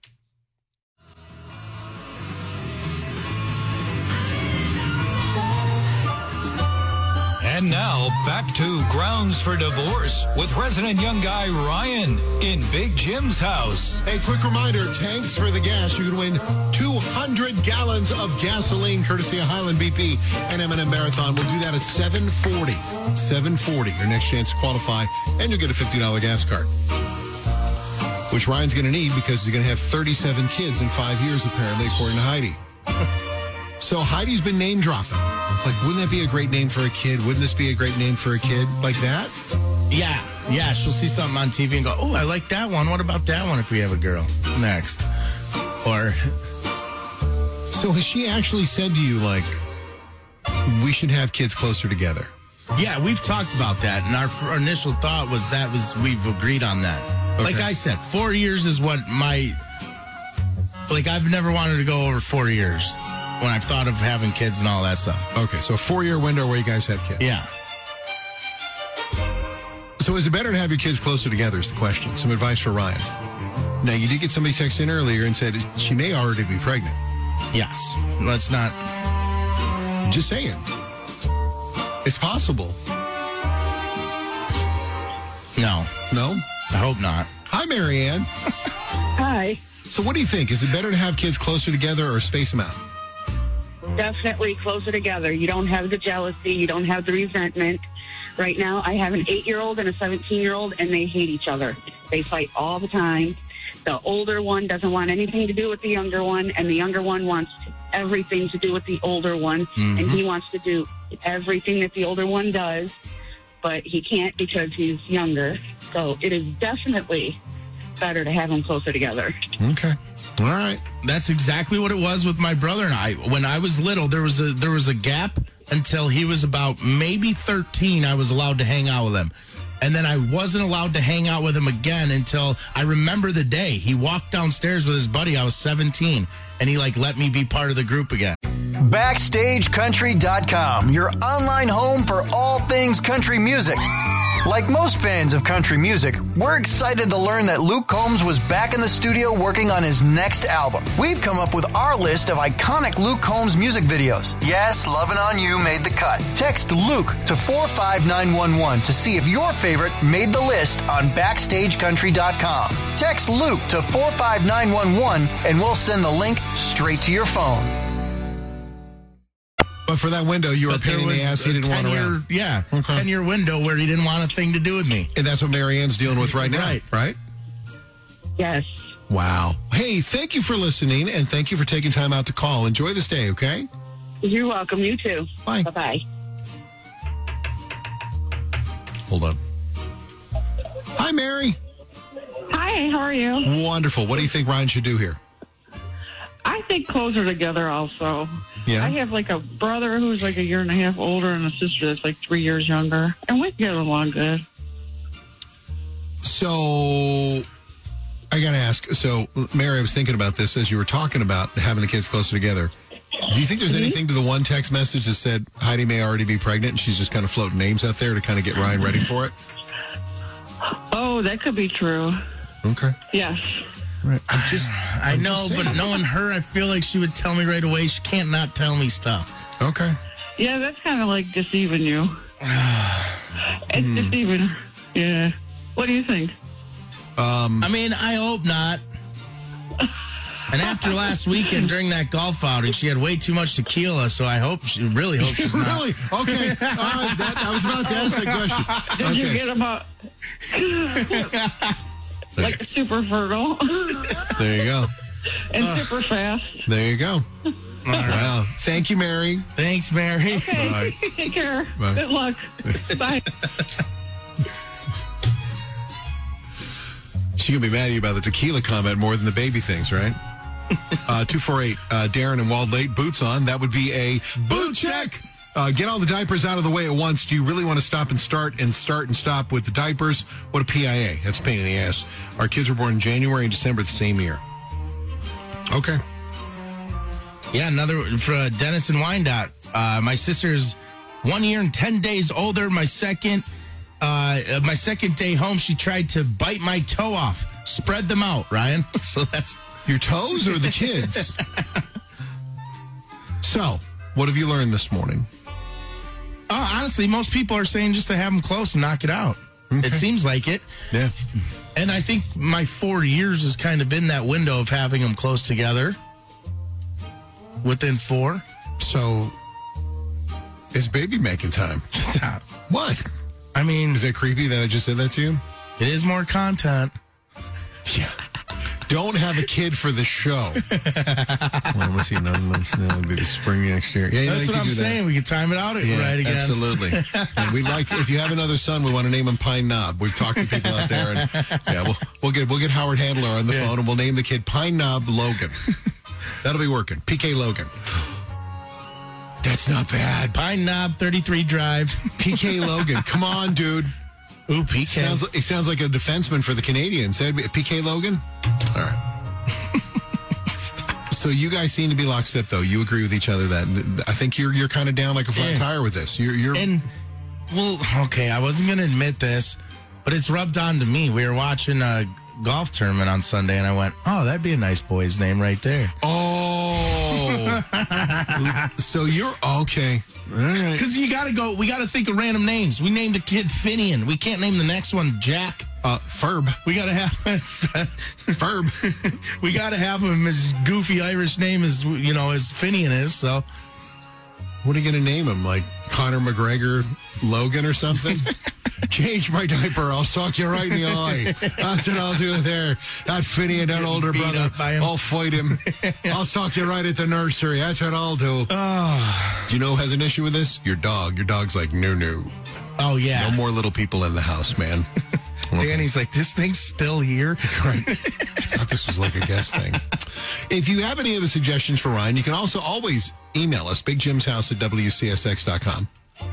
And now, back to Grounds for Divorce with resident young guy Ryan in Big Jim's house. Hey, quick reminder, tanks for the gas. You can win two hundred gallons of gasoline courtesy of Highland B P and M and M Marathon. We'll do that at seven forty. seven forty, your next chance to qualify, and you'll get a fifty dollars gas card, which Ryan's going to need because he's going to have thirty-seven kids in five years, apparently, according to Heidi. So Heidi's been name dropping. Like, wouldn't that be a great name for a kid? Wouldn't this be a great name for a kid? Like that? Yeah, yeah. She'll see something on T V and go, "Oh, I like that one. What about that one? If we have a girl next." Or So has she actually said to you, like, we should have kids closer together? yeah, we've talked about that, and our, our initial thought was that was we've agreed on that. Okay. Like I said, four years is what my like. I've never wanted to go over four years when I've thought of having kids and all that stuff. Okay, so a four-year window where you guys have kids. Yeah. So is it better to have your kids closer together is the question. Some advice for Ryan. Now, you did get somebody text in earlier and said she may already be pregnant. Yes. Let's not. Just saying. It's possible. No. No? I hope not. Hi, Marianne. Hi. So what do you think? Is it better to have kids closer together or space them out? Definitely closer together. You don't have the jealousy. You don't have the resentment. Right now, I have an eight-year-old and a seventeen-year-old, and they hate each other. They fight all the time. The older one doesn't want anything to do with the younger one, and the younger one wants everything to do with the older one, Mhm. and he wants to do everything that the older one does, but he can't because he's younger. So it is definitely better to have them closer together. Okay. All right. That's exactly what it was with my brother and I. When I was little, there was a there was a gap until he was about maybe thirteen. I was allowed to hang out with him. And then I wasn't allowed to hang out with him again until I remember the day he walked downstairs with his buddy. I was seventeen, and he like let me be part of the group again. Backstage Country dot com, your online home for all things country music. Like most fans of country music, we're excited to learn that Luke Combs was back in the studio working on his next album. We've come up with our list of iconic Luke Combs music videos. Yes, Lovin' On You made the cut. Text Luke to four five nine one one to see if your favorite made the list on Backstage Country dot com. Text Luke to four five nine one one and we'll send the link straight to your phone. But for that window, you were a But there pain in the was ass. He a didn't want ten-year around. Yeah, Okay. ten-year window where he didn't want a thing to do with me. And that's what Marianne's dealing with right now, Right. right? Yes. Wow. Hey, thank you for listening, and thank you for taking time out to call. Enjoy this day, okay? You're welcome. You too. Bye. Bye-bye. Hold on. Hi, Mary. Hi, how are you? Wonderful. What do you think Ryan should do here? I think closer together also. Yeah? I have like a brother who's like a year and a half older and a sister that's like three years younger. And we get along good. So, I got to ask. So, Mary, I was thinking about this as you were talking about having the kids closer together. Do you think there's Mm-hmm. anything to the one text message that said Heidi may already be pregnant and she's just kind of floating names out there to kind of get Ryan ready for it? Oh, that could be true. Okay. Yes. Right. I'm just, I I'm know, just but saying. knowing her, I feel like she would tell me right away. She can't not tell me stuff. Okay. Yeah, that's kind of like deceiving you. It's Hmm. deceiving. Yeah. What do you think? Um, I mean, I hope not. And after last weekend during that golf outing, she had way too much tequila, so I hope, she really hope she's not. Really? Okay. All right. That, I was about to ask that question. Did Okay. you get about like super fertile There you go. and super fast? There you go. Wow. Thank you, Mary. Thanks, Mary. Okay. Bye. Take care. Bye. Good luck. Bye. She's going to be mad at you about the tequila comment more than the baby things, right? uh, two four eight, uh, Darren and Wald Lake, boots on. That would be a boot check. Uh, get all the diapers out of the way at once. Do you really want to stop and start and start and stop with the diapers? What a P I A. That's a pain in the ass. Our kids were born in January and December the same year. Okay. Yeah, another for uh, Dennis and Wyandotte. Uh, my sister's one year and ten days older. My second, uh, my second day home, she tried to bite my toe off. Spread them out, Ryan. So that's your toes or the kids. So, what have you learned this morning? Uh, honestly, most people are saying just to have them close and knock it out. Okay. It seems like it. Yeah. And I think my four years has kind of been that window of having them close together. Within four. So, is baby making time? Stop. What? I mean, is it creepy that I just said that to you? It is more content. Yeah. Don't have a kid for the show. Well, let's see, nine months now. It'll be the spring next year. Yeah, That's you what I'm saying. That. We can time it out yeah, right again. Absolutely. And we like if you have another son, we want to name him Pine Knob. We've talked to people out there, and yeah, we'll we'll get we'll get Howard Handler on the yeah. phone, and we'll name the kid Pine Knob Logan. That'll be working. P K Logan. That's not bad. Pine Knob thirty-three Drive. P K Logan. Come on, dude. Ooh, P K. Sounds, it sounds like a defenseman for the Canadians. P K Logan? All right. So you guys seem to be lockstep, though. You agree with each other that I think you're you're kind of down like a flat yeah. tire with this. You're you're and well, okay. I wasn't going to admit this, but it's rubbed on to me. We were watching a golf tournament on Sunday, and I went, "Oh, that'd be a nice boy's name right there." Oh, so you're okay. Because you got to go. We got to think of random names. We named a kid Finian. We can't name the next one Jack. Uh, Ferb. We got to have Ferb. We got to have him as goofy Irish name as you know as Finian is. So, what are you going to name him? Like Conor McGregor, Logan, or something? Change my diaper. I'll sock you right in the eye. That's what I'll do there. That Finian, that older brother. I'll fight him. I'll sock you right at the nursery. That's what I'll do. Oh. Do you know who has an issue with this? Your dog. Your dog's like, no, no. Oh, yeah. No more little people in the house, man. Okay. Danny's like, this thing's still here? Right. I thought this was like a guest thing. If you have any other suggestions for Ryan, you can also always email us, big jim's house at w c s x dot com.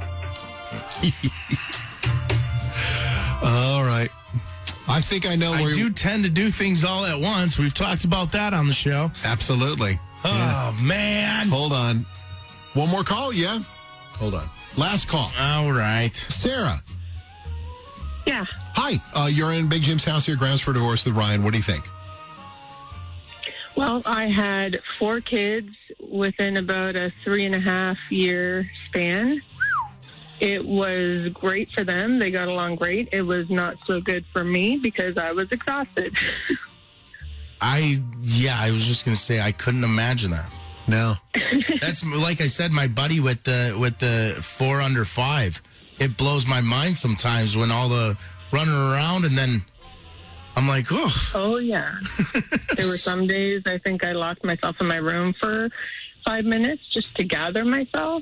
All right. I think I know I where... I do tend to do things all at once. We've talked about that on the show. Absolutely. Oh, yeah. Man. Hold on. One more call? Yeah? Hold on. Last call. All right. Sarah. Yeah. Hi. Uh, you're in Big Jim's house here, Grounds for Divorce with Ryan. What do you think? Well, I had four kids within about a three and a half year span. It was great for them. They got along great. It was not so good for me because I was exhausted. I, yeah, I was just going to say I couldn't imagine that. No. That's, like I said, my buddy with the with the four under five. It blows my mind sometimes when all the running around and then I'm like, oh. Oh, yeah. There were some days I think I locked myself in my room for five minutes just to gather myself.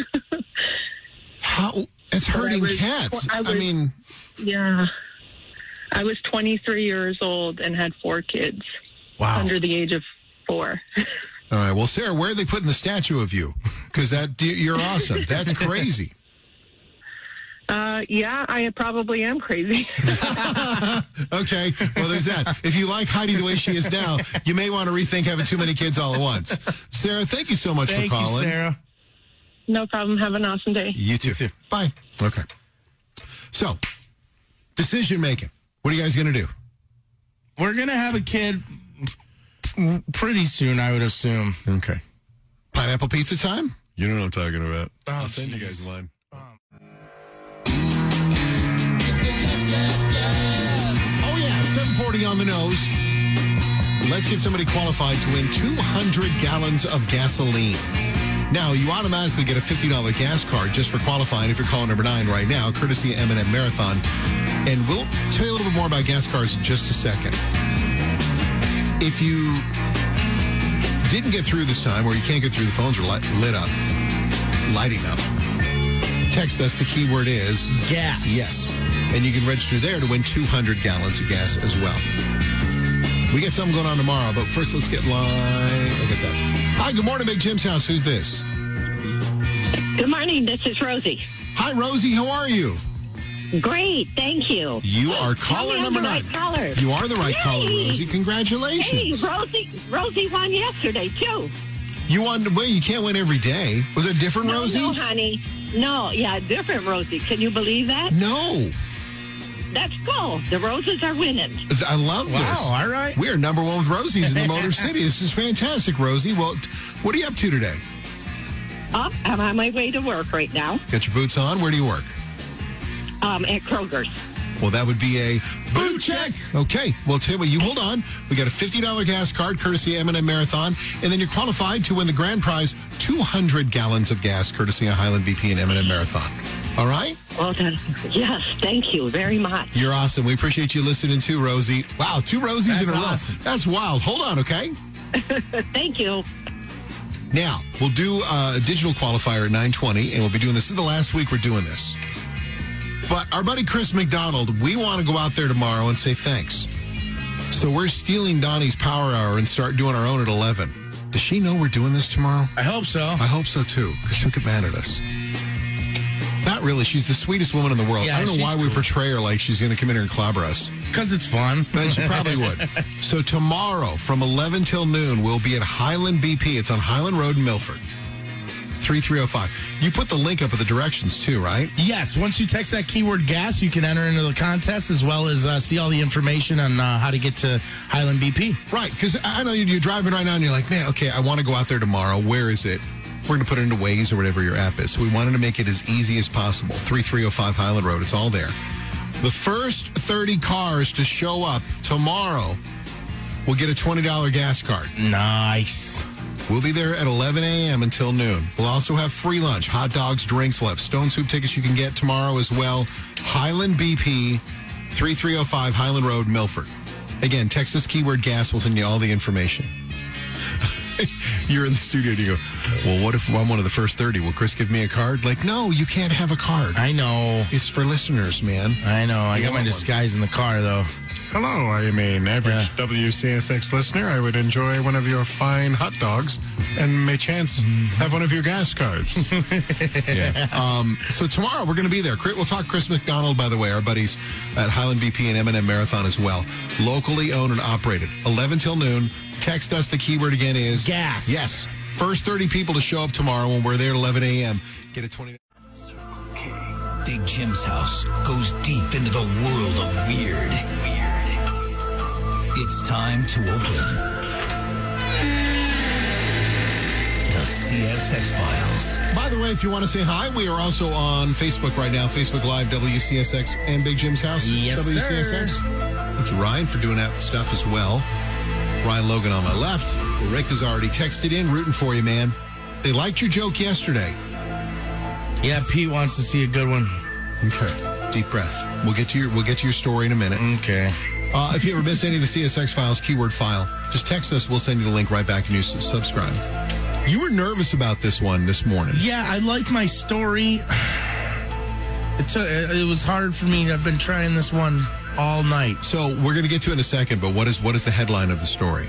How? It's hurting was, cats. I, was, I mean. Yeah. I was twenty-three years old and had four kids. Wow. Under the age of four. All right. Well, Sarah, where are they putting the statue of you? Because that you're awesome. That's crazy. Uh, yeah, I probably am crazy. Okay, well, there's that. If you like Heidi the way she is now, you may want to rethink having too many kids all at once. Sarah, thank you so much thank for calling. You, Sarah. No problem. Have an awesome day. You too. You too. Bye. Okay. So, decision making. What are you guys going to do? We're going to have a kid pretty soon, I would assume. Okay. Pineapple pizza time? You know what I'm talking about. Oh, I'll send geez. you guys one. Oh, yeah, seven forty on the nose. let's get somebody qualified to win two hundred gallons of gasoline. Now, you automatically get a fifty dollars gas card just for qualifying if you're calling number nine right now, courtesy of M and M Marathon. And we'll tell you a little bit more about gas cards in just a second. If you didn't get through this time, or you can't get through, the phones are lit, lit up, lighting up. Text us. The keyword is gas. Yes. And you can register there to win two hundred gallons of gas as well. We got something going on tomorrow, but first let's get live. Look at that. Hi, good morning, Big Jim's house. Who's this? Good morning. This is Rosie. Hi, Rosie. How are you? Great. Thank you. You are caller number nine. Right caller. You are the right Yay. caller, Rosie. Congratulations. Hey, Rosie. Rosie won yesterday too. You won. Well, you can't win every day. Was it different, no, Rosie? No, honey. No. Yeah, different, Rosie. Can you believe that? No. That's cool. The Roses are winning. I love wow, this. Wow, all right. We are number one with Rosie's in the Motor City. This is fantastic, Rosie. Well, t- what are you up to today? Oh, I'm on my way to work right now. Got your boots on? Where do you work? Um, at Kroger's. Well, that would be a boot check. Okay. Well, tell you what, you hold on. We got a fifty dollars gas card, courtesy of M and M Marathon. And then you're qualified to win the grand prize, two hundred gallons of gas, courtesy of Highland B P and M and M Marathon. All right? Well done. Yes, thank you very much. You're awesome. We appreciate you listening too, Rosie. Wow, two Rosies That's in a row. Awesome. That's wild. Hold on, okay? Thank you. Now, we'll do a digital qualifier at nine twenty, and we'll be doing this. This is the last week we're doing this. But our buddy Chris McDonald, we want to go out there tomorrow and say thanks. So we're stealing Donnie's Power Hour and start doing our own at eleven. Does she know we're doing this tomorrow? I hope so. I hope so, too, because she'll get mad at us. Not really. She's the sweetest woman in the world. Yeah, I don't know why cool. we portray her like she's going to come in here and clobber us. Because it's fun. But she probably would. So tomorrow from eleven till noon, we'll be at Highland B P. It's on Highland Road in Milford. three three oh five. You put the link up at the directions too, right? Yes. Once you text that keyword gas, you can enter into the contest as well as uh, see all the information on uh, how to get to Highland B P. Right. Because I know you're driving right now and you're like, man, okay, I want to go out there tomorrow. Where is it? We're going to put it into Waze or whatever your app is. So we wanted to make it as easy as possible. three three oh five Highland Road. It's all there. The first thirty cars to show up tomorrow will get a twenty dollars gas card. Nice. We'll be there at eleven a.m. until noon. We'll also have free lunch, hot dogs, drinks. We'll have Stone Soup tickets you can get tomorrow as well. Highland B P, three three oh five Highland Road, Milford. Again, text us keyword gas. We'll send you all the information. You're in the studio and you go, well, what if I'm one of the first thirty? Will Chris give me a card? Like, no, you can't have a card. I know. It's for listeners, man. I know. I You got my want one. disguise in the car, though. Hello, I am an average Yeah. W C S X listener. I would enjoy one of your fine hot dogs and may chance have one of your gas cards. Yeah. Um, so tomorrow we're going to be there. We'll talk Chris McDonald, by the way, our buddies at Highland B P and M and M Marathon as well. Locally owned and operated. eleven till noon. Text us. The keyword again is gas. Yes. First thirty people to show up tomorrow when we're there at eleven a.m. Get a twenty. Big Jim's house goes deep into the world of weird. It's time to open the C S X Files. By the way, if you want to say hi, we are also on Facebook right now. Facebook Live, W C S X, and Big Jim's house. Yes, W C S X. sir. Thank you, Ryan, for doing that stuff as well. Ryan Logan on my left. Rick has already texted in, rooting for you, man. They liked your joke yesterday. Yeah, Pete wants to see a good one. Okay. Deep breath. We'll get to your we'll get to your story in a minute. Okay. Uh, if you ever miss any of the C S X files, keyword file, just text us. We'll send you the link right back and you s- subscribe. You were nervous about this one this morning. Yeah, I like my story. It, took, it was hard for me. I've been trying this one all night. So we're going to get to it in a second, but what is what is the headline of the story?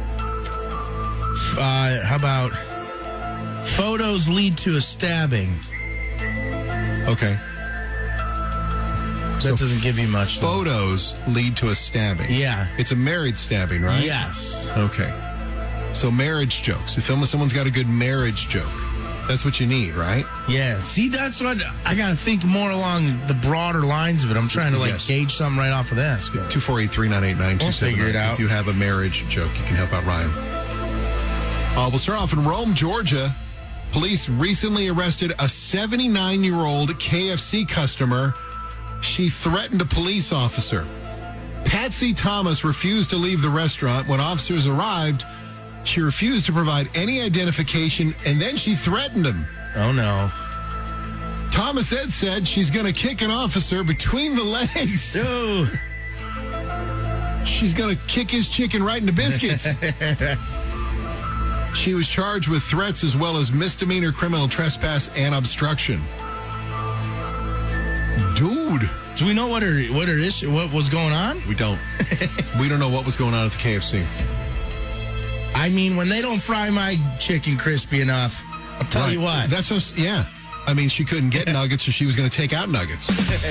Uh, how about photos lead to a stabbing? Okay. That doesn't give you much. though. Photos lead to a stabbing. Yeah. It's a married stabbing, right? Yes. Okay. So marriage jokes. If someone's got a good marriage joke, that's what you need, right? Yeah. See, that's what I got to think more along the broader lines of it. I'm trying to like Yes. gauge something right off of this. two four eight, three nine eight, nine two seven. We'll figure it out. If you have a marriage joke, you can help out Ryan. Uh, we'll start off in Rome, Georgia. Police recently arrested a seventy-nine-year-old K F C customer. She threatened a police officer. Patsy Thomas refused to leave the restaurant. When officers arrived, she refused to provide any identification, and then she threatened him. Oh, no. Thomas then said she's going to kick an officer between the legs. Ooh. She's going to kick his chicken right into biscuits. She was charged with threats as well as misdemeanor criminal trespass and obstruction. Dude. Do we know what her what her issue what was going on? We don't. We don't know what was going on at the K F C. I mean, when they don't fry my chicken crispy enough, I'll tell Right. you what. That's so, yeah. I mean, she couldn't get nuggets, so she was going to take out nuggets.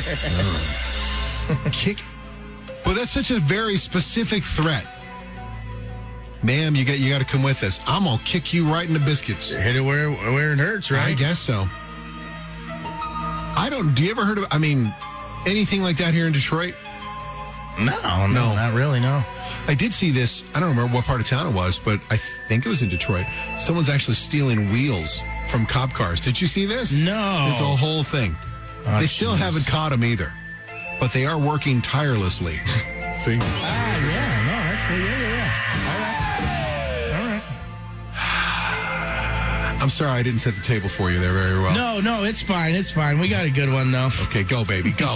Kick. Well, that's such a very specific threat. Ma'am, you got you got to come with us. I'm gonna kick you right into biscuits. Hit it where where it hurts, right? I guess so. I don't. Do you ever heard of? I mean, anything like that here in Detroit? No, no, no, not really. No. I did see this. I don't remember what part of town it was, but I think it was in Detroit. Someone's actually stealing wheels from cop cars. Did you see this? No. It's a whole thing. Oh, they still geez. haven't caught him either, but they are working tirelessly. See? Ah, yeah, no, that's good. Yeah, yeah, yeah. All right. All right. I'm sorry I didn't set the table for you there very well. No, no, it's fine. It's fine. We got a good one, though. Okay, go, baby, go.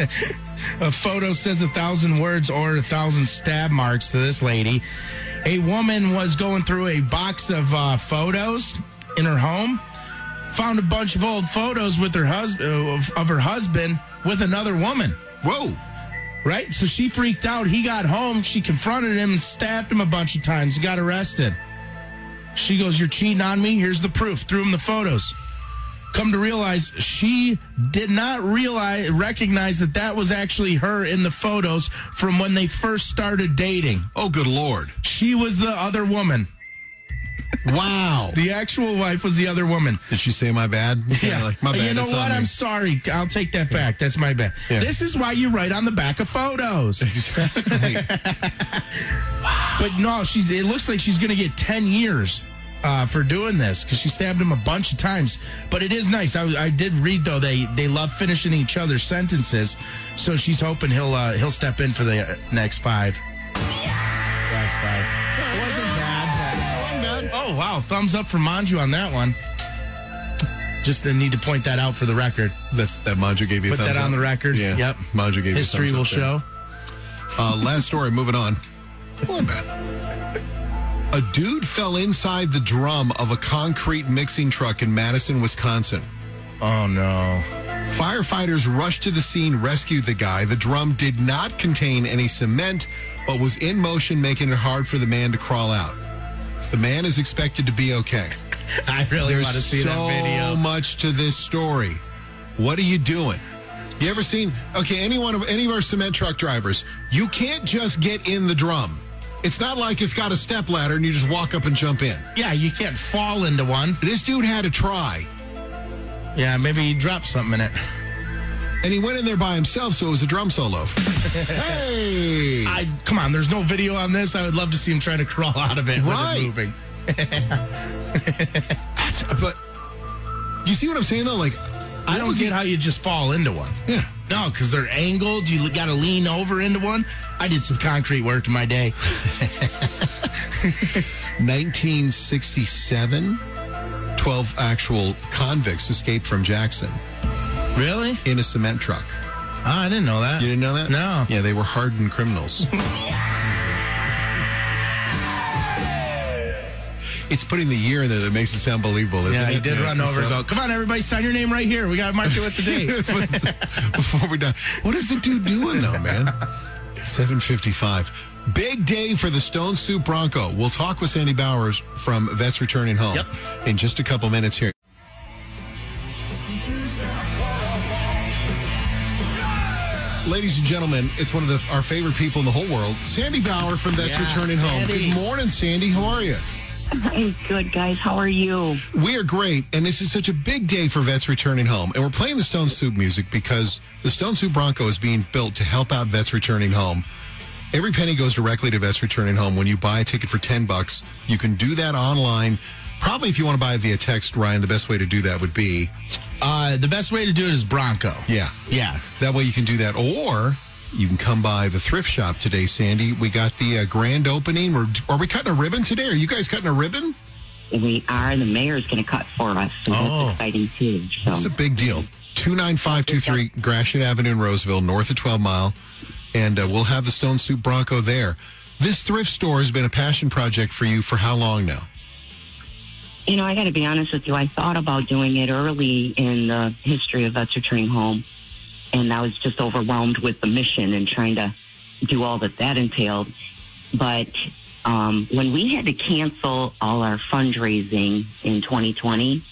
A photo says a thousand words or a thousand stab marks to this lady. A woman was going through a box of uh, photos in her home, found a bunch of old photos with her husband of, of her husband with another woman. Whoa. Right? So she freaked out. He got home. She confronted him and stabbed him a bunch of times. He got arrested. She goes, "You're cheating on me? Here's the proof." Threw him the photos. Come to realize she did not realize, recognize that that was actually her in the photos from when they first started dating. Oh, good Lord. She was the other woman. Wow. The actual wife was the other woman. Did she say my bad? Yeah. Like, my bad. You know it's what? on me. I'm sorry. I'll take that back. That's my bad. Yeah. This is why you write on the back of photos. Exactly. But no, she's. It looks like she's going to get ten years uh, for doing this because she stabbed him a bunch of times. But it is nice. I, I did read though they they love finishing each other's sentences, so she's hoping he'll uh, he'll step in for the next five. Last five. It wasn't bad. Oh wow! Thumbs up from Manju on that one. Just uh, need to point that out for the record. That that Manju gave you a Put thumbs that on up. the record. Yeah. Yep. Manju gave History you a will thumbs up show. there. Uh, last story. Moving on. Not bad. A dude fell inside the drum of a concrete mixing truck in Madison, Wisconsin. Oh no. Firefighters rushed to the scene, rescued the guy. The drum did not contain any cement, but was in motion, making it hard for the man to crawl out. The man is expected to be okay. I really There's want to see so that video. much to this story. What are you doing? You ever seen, okay, any one of any of our cement truck drivers, you can't just get in the drum. It's not like it's got a step ladder and you just walk up and jump in. Yeah, you can't fall into one. This dude had to try. Yeah, maybe he dropped something in it. And he went in there by himself, so it was a drum solo. Hey! I come on, there's no video on this. I would love to see him trying to crawl out of it Right. with it moving. That's, but you see what I'm saying, though? Like, I don't get how you just fall into one. Yeah. No, because they're angled. You got to lean over into one. I did some concrete work in my day. nineteen sixty-seven, twelve actual convicts escaped from Jackson. Really? In a cement truck. Oh, I didn't know that. You didn't know that? No. Yeah, they were hardened criminals. It's putting the year in there that makes it sound believable, isn't Yeah, it? he did Yeah, run over and so- go, "Come on, everybody, sign your name right here. We got to mark it with the date." Before we're done. What is the dude doing, though, man? seven fifty-five. Big day for the Stone Soup Bronco. We'll talk with Sandy Bowers from Vets Returning Home Yep. in just a couple minutes here. Ladies and gentlemen, it's one of the, our favorite people in the whole world, Sandy Bauer from Vets Yeah, Returning Home. Sandy. Good morning, Sandy. How are you? I'm good, guys. How are you? We are great, and this is such a big day for Vets Returning Home. And we're playing the Stone Soup music because the Stone Soup Bronco is being built to help out Vets Returning Home. Every penny goes directly to Vets Returning Home. When you buy a ticket for ten bucks, you can do that online. Probably if you want to buy it via text, Ryan, the best way to do that would be... Uh, the best way to do it is Bronco. Yeah. Yeah. That way you can do that. Or you can come by the thrift shop today, Sandy. We got the uh, grand opening. We're, are we cutting a ribbon today? Are you guys cutting a ribbon? We are. The mayor's going to cut for us, so Oh. that's exciting too. So. That's a big deal. two nine five two three Gratiot Avenue in Roseville, north of twelve Mile. And uh, we'll have the Stone Soup Bronco there. This thrift store has been a passion project for you for how long now? You know, I got to be honest with you. I thought about doing it early in the history of Vets Returning Home, and I was just overwhelmed with the mission and trying to do all that that entailed. But um, when we had to cancel all our fundraising in twenty twenty,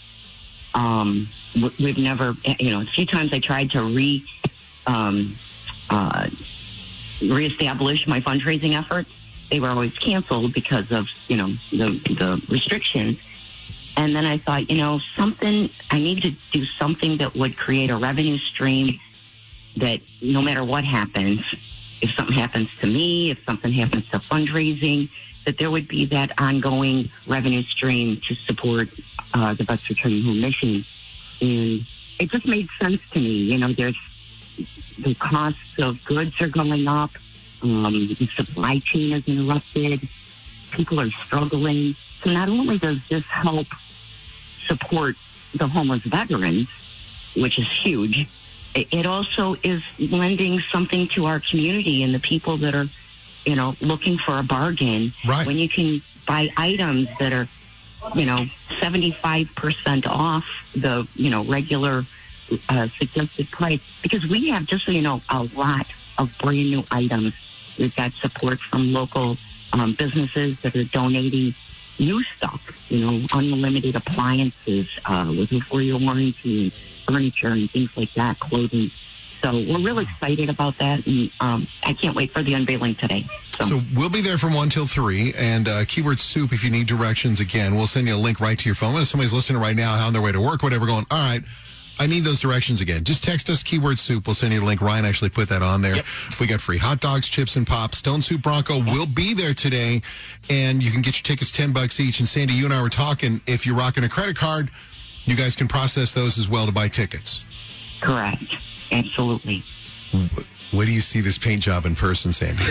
um, w- we've never, you know, a few times I tried to re um, uh, reestablish my fundraising efforts. They were always canceled because of, you know, the, the restrictions. And then I thought, you know, something, I need to do something that would create a revenue stream that no matter what happens, if something happens to me, if something happens to fundraising, that there would be that ongoing revenue stream to support uh, the Vets Returning Home mission. And it just made sense to me. You know, there's the costs of goods are going up. Um, the supply chain is interrupted. People are struggling. So not only does this help support the homeless veterans, which is huge, it also is lending something to our community and the people that are, you know, looking for a bargain. Right. When you can buy items that are, you know, seventy-five percent off the, you know, regular uh, suggested price. Because we have, just so you know, a lot of brand new items. We've got support from local um, businesses that are donating new stuff, you know, unlimited appliances uh, with a four-year warranty, and furniture and things like that, clothing. So we're really excited about that, and um, I can't wait for the unveiling today. So, So we'll be there from one till three, and uh, keyword soup if you need directions. Again, we'll send you a link right to your phone. If somebody's listening right now on their way to work, whatever, going, all right, I need those directions again. Just text us keyword soup. We'll send you a link. Ryan actually put that on there. Yep. We got free hot dogs, chips, and pops. Stone Soup Bronco will be there today, and you can get your tickets ten bucks each. And Sandy, you and I were talking, if you're rocking a credit card, you guys can process those as well to buy tickets. correct. Absolutely. Where do you see this paint job in person, Sandy?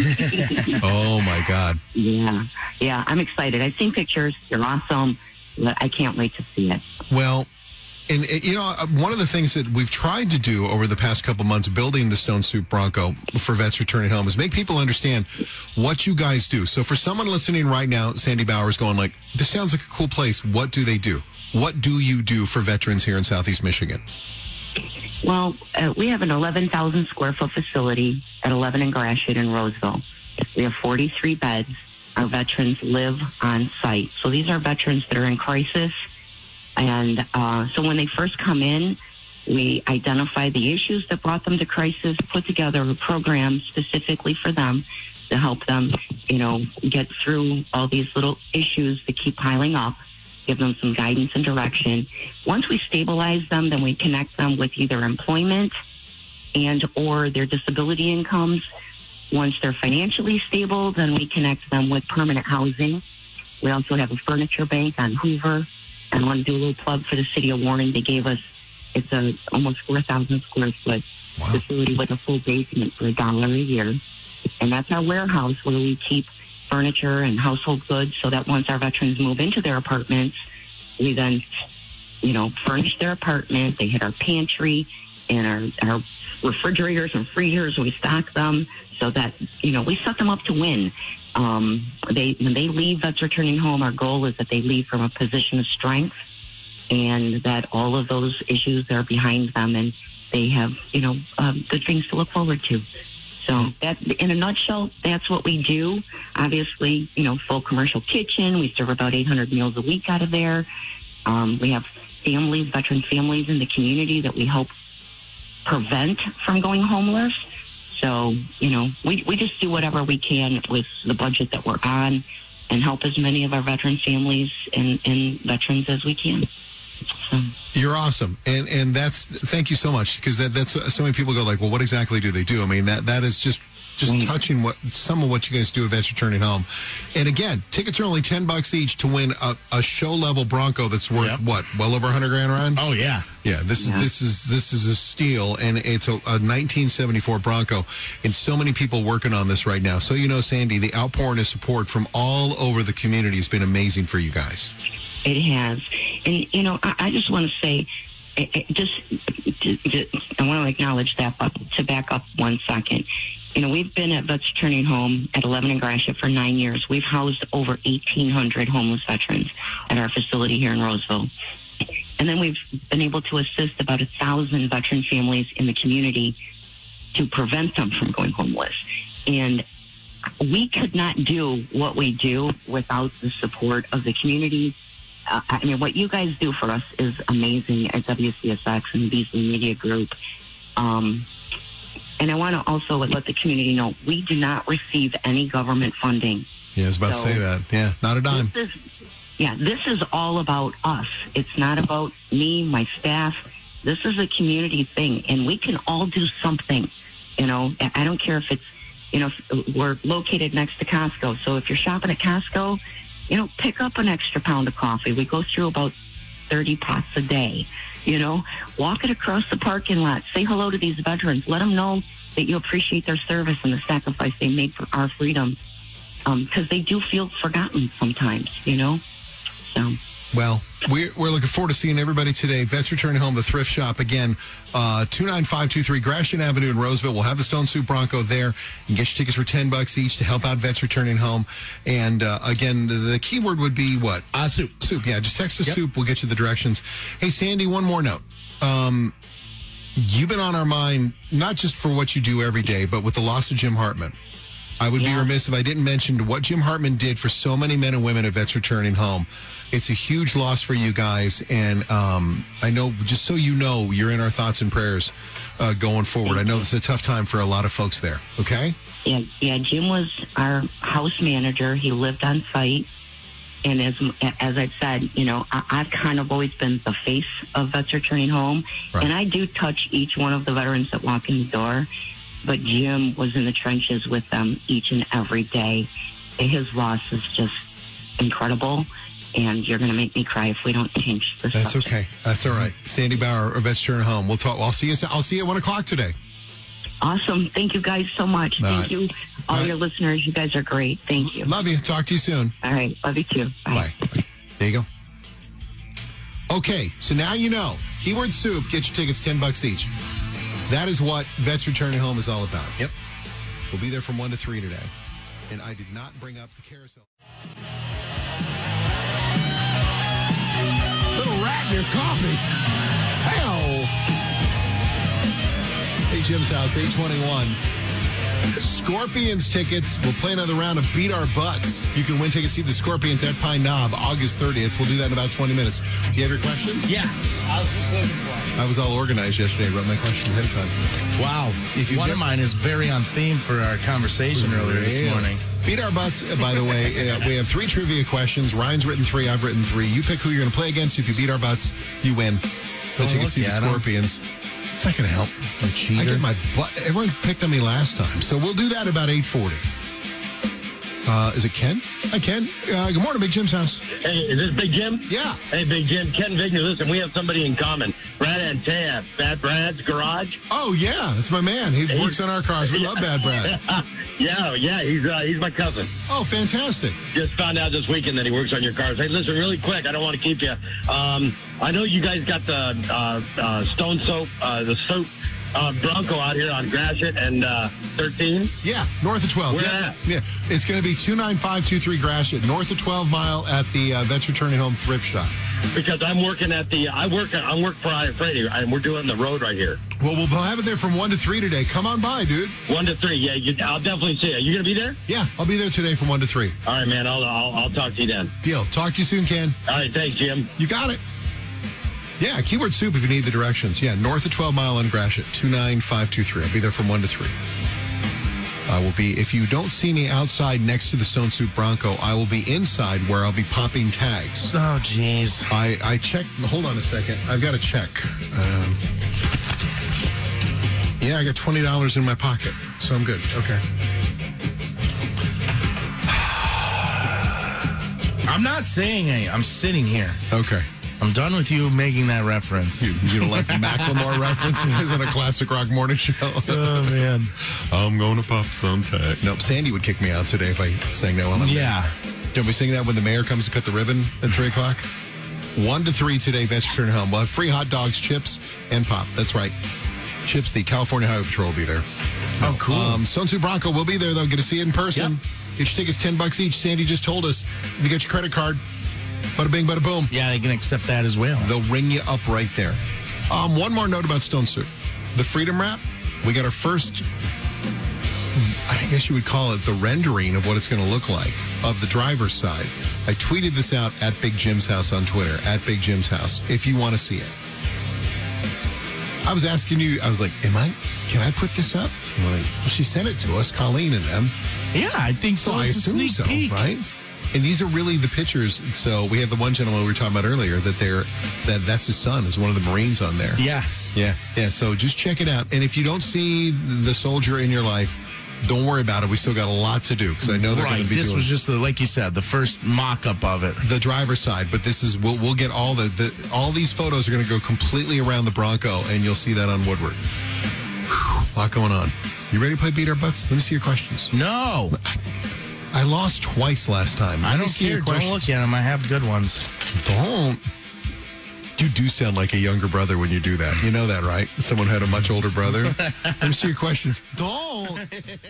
Oh, my God. Yeah. Yeah, I'm excited. I've seen pictures. They're awesome. I can't wait to see it. Well, and, and, you know, one of the things that we've tried to do over the past couple months building the Stone Soup Bronco for Vets Returning Home is make people understand what you guys do. So for someone listening right now, Sandy Bauer's going like, this sounds like a cool place. What do they do? What do you do for veterans here in Southeast Michigan? Well, uh, we have an eleven thousand square foot facility at eleven in Gratiot in Roseville. We have forty-three beds. Our veterans live on site. So these are veterans that are in crisis. And uh, so when they first come in, we identify the issues that brought them to crisis, put together a program specifically for them to help them, you know, get through all these little issues that keep piling up, give them some guidance and direction. Once we stabilize them, then we connect them with either employment and or their disability incomes. Once they're financially stable, then we connect them with permanent housing. We also have a furniture bank on Hoover. And I want to do a little plug for the city of Warren. They gave us, it's a almost four thousand square foot wow. facility with a full basement for a dollar a year. And that's our warehouse where we keep furniture and household goods so that once our veterans move into their apartments, we then, you know, furnish their apartment. They hit our pantry and our, our refrigerators and freezers. We stock them so that, you know, we set them up to win. Um, they, when they leave Vets Returning Home, our goal is that they leave from a position of strength and that all of those issues are behind them and they have, you know, um, good things to look forward to. So that, in a nutshell, that's what we do. Obviously, you know, full commercial kitchen. We serve about eight hundred meals a week out of there. Um, we have families, veteran families in the community that we help prevent from going homeless. So, you know, we, we just do whatever we can with the budget that we're on and help as many of our veteran families and, and veterans as we can. So. You're awesome. And and that's, thank you so much, because that, that's, so many people go like, well, what exactly do they do? I mean, that that is just just Mm. touching what some of what you guys do at Vets Returning Home. And again, tickets are only ten bucks each to win a, a show level Bronco that's worth Yep. what, well over a hundred grand, Ryan? Oh yeah, yeah. This Yeah. is this is this is a steal, and it's a, a nineteen seventy-four Bronco, and so many people working on this right now. So you know, Sandy, the outpouring of support from all over the community has been amazing for you guys. It has. And, you know, I, I just want to say, I, I just, just, I want to acknowledge that, but to back up one second. You know, we've been at Vets Returning Home at eleven and Gratiot for nine years. We've housed over eighteen hundred homeless veterans at our facility here in Roseville. And then we've been able to assist about a thousand veteran families in the community to prevent them from going homeless. And we could not do what we do without the support of the community. Uh, I mean, what you guys do for us is amazing at W C S X and Beasley Media Group. Um, and I want to also let the community know we do not receive any government funding. Yeah, I was about So- to say that. Yeah, not a dime. This is, yeah, this is all about us. It's not about me, my staff. This is a community thing, and we can all do something. You know, I I don't care if it's, you know, if we're located next to Costco. So if you're shopping at Costco, you know, pick up an extra pound of coffee. We go through about thirty pots a day. You know, walk it across the parking lot. Say hello to these veterans. Let them know that you appreciate their service and the sacrifice they made for our freedom. Because they do feel forgotten sometimes, you know. So. Well, we're, we're looking forward to seeing everybody today. Vets Returning Home, the thrift shop. Again, uh, two nine five two three Gratiot Avenue in Roseville. We'll have the Stone Soup Bronco there. You can get your tickets for ten bucks each to help out Vets Returning Home. And uh, again, the, the key word would be what? Uh, soup. Soup, yeah. Just text the Yep. soup. We'll get you the directions. Hey, Sandy, one more note. Um, you've been on our mind, not just for what you do every day, but with the loss of Jim Hartman. I would be remiss if I didn't mention what Jim Hartman did for so many men and women at Vets Returning Home. It's a huge loss for you guys, and um, I know, just so you know, you're in our thoughts and prayers uh, going forward. I know this is a tough time for a lot of folks there, okay? Yeah, yeah. Jim was our house manager. He lived on site. And as as I've said, you know, I, I've kind of always been the face of Vets Returning Home. Right. And I do touch each one of the veterans that walk in the door. But Jim was in the trenches with them each and every day. His loss is just incredible. And you're going to make me cry if we don't change this. That's okay. That's all right. Sandy Bauer of Vets Returning Home. We'll talk. I'll see you. I'll see you at one o'clock today. Awesome. Thank you guys so much. All Thank right. you, all All right. your listeners. You guys are great. Thank you. Love you. Talk to you soon. All right. Love you too. Bye. Bye. There you go. Okay, so now you know. Keyword soup, get your tickets ten bucks each. That is what Vets Returning Home is all about. Yep. We'll be there from one to three today. And I did not bring up the carousel. Little rat in your coffee. Hell. Hey, Jim's House, eight twenty-one. Scorpions tickets. We'll play another round of Beat Our Butts. You can win tickets to see the Scorpions at Pine Knob August thirtieth. We'll do that in about twenty minutes. Do you have your questions? Yeah. I was just looking for I was all organized yesterday. Wrote my questions ahead of time. Wow. If you One get- of mine is very on theme for our conversation earlier this Yeah. morning. Beat Our Butts, uh, by the way, uh, we have three trivia questions. Ryan's written three, I've written three. You pick who you're going to play against. If you beat Our Butts, you win. So Oh, you can look see the at 'em. Scorpions. It's not going to help. A cheater. I get my butt. Everyone picked on me last time. So we'll do that about eight forty. Uh, is it Ken? Hi, Ken. Uh, good morning, Big Jim's house. Hey, is this Big Jim? Yeah. Hey, Big Jim. Ken Vigner. Listen, we have somebody in common. Brad Antea, Bad Brad's Garage. Oh, yeah. That's my man. He works on our cars. We love Bad Brad. yeah, yeah. He's uh, he's my cousin. Oh, fantastic. Just found out this weekend that he works on your cars. Hey, listen, really quick. I don't want to keep you. Um, I know you guys got the uh, uh, Stone Soap, uh, the soap uh, Bronco out here on Gratiot and uh, thirteen. Yeah, north of twelve. Where yeah. at? Yeah, it's going to be two nine five two three Gratiot, north of twelve Mile at the uh, Vets Returning Home thrift shop. Because I'm working at the, I work, I work for Freddy, and we're doing the road right here. Well, we'll have it there from one to three today. Come on by, dude. One to three, yeah. You, I'll definitely see you. You gonna be there? Yeah, I'll be there today from one to three. All right, man. I'll, I'll, I'll talk to you then. Deal. Talk to you soon, Ken. All right, thanks, Jim. You got it. Yeah, keyword soup if you need the directions. Yeah, north of twelve Mile on Gratiot, two nine five two three. I'll be there from one to three. I will be, if you don't see me outside next to the Stone Soup Bronco, I will be inside where I'll be popping tags. Oh, jeez. I, I checked, hold on a second. I've got to check. Um, yeah, I got twenty dollars in my pocket, so I'm good. Okay. I'm not saying anything. I'm sitting here. Okay. I'm done with you making that reference. You, you don't like the Macklemore references in a classic rock morning show? Oh, man. I'm going to pop some tag. Nope, Sandy would kick me out today if I sang that one. Yeah. Don't we sing that when the mayor comes to cut the ribbon at three o'clock? one to three today, Vets Return Home. We'll have free hot dogs, chips, and pop. That's right. Chips, the California Highway Patrol will be there. Oh, cool. Um, Stone Soup Bronco will be there, though. Get to see it in person. Yep. Get your tickets ten bucks each. Sandy just told us. If you get your credit card, bada bing, bada boom. Yeah, they can accept that as well. They'll ring you up right there. Um, one more note about Stone Soup. The Freedom Wrap, we got our first, I guess you would call it the rendering of what it's going to look like of the driver's side. I tweeted this out at Big Jim's house on Twitter, at Big Jim's house, if you want to see it. I was asking you, I was like, am I, can I put this up? And we're like, well, she sent it to us, Colleen and them. Yeah, I think so. So I It's a assume sneak so, peek. right? And these are really the pictures. So we have the one gentleman we were talking about earlier that they're that that's his son is one of the Marines on there. Yeah. Yeah. Yeah. So just check it out. And if you don't see the soldier in your life, don't worry about it. We still got a lot to do because I know they're right. going to be This doing was just the, like you said, the first mock-up of it. the driver's side. But this is we'll we'll get all the, the all these photos are going to go completely around the Bronco, and you'll see that on Woodward. Whew, a lot going on. You ready to play Beat Our Butts? Let me see your questions. No. I lost twice last time. I Let me don't see your care. Don't questions. look at them. I have good ones. Don't. You do sound like a younger brother when you do that. You know that, right? Someone had a much older brother. Let me see your questions. Don't.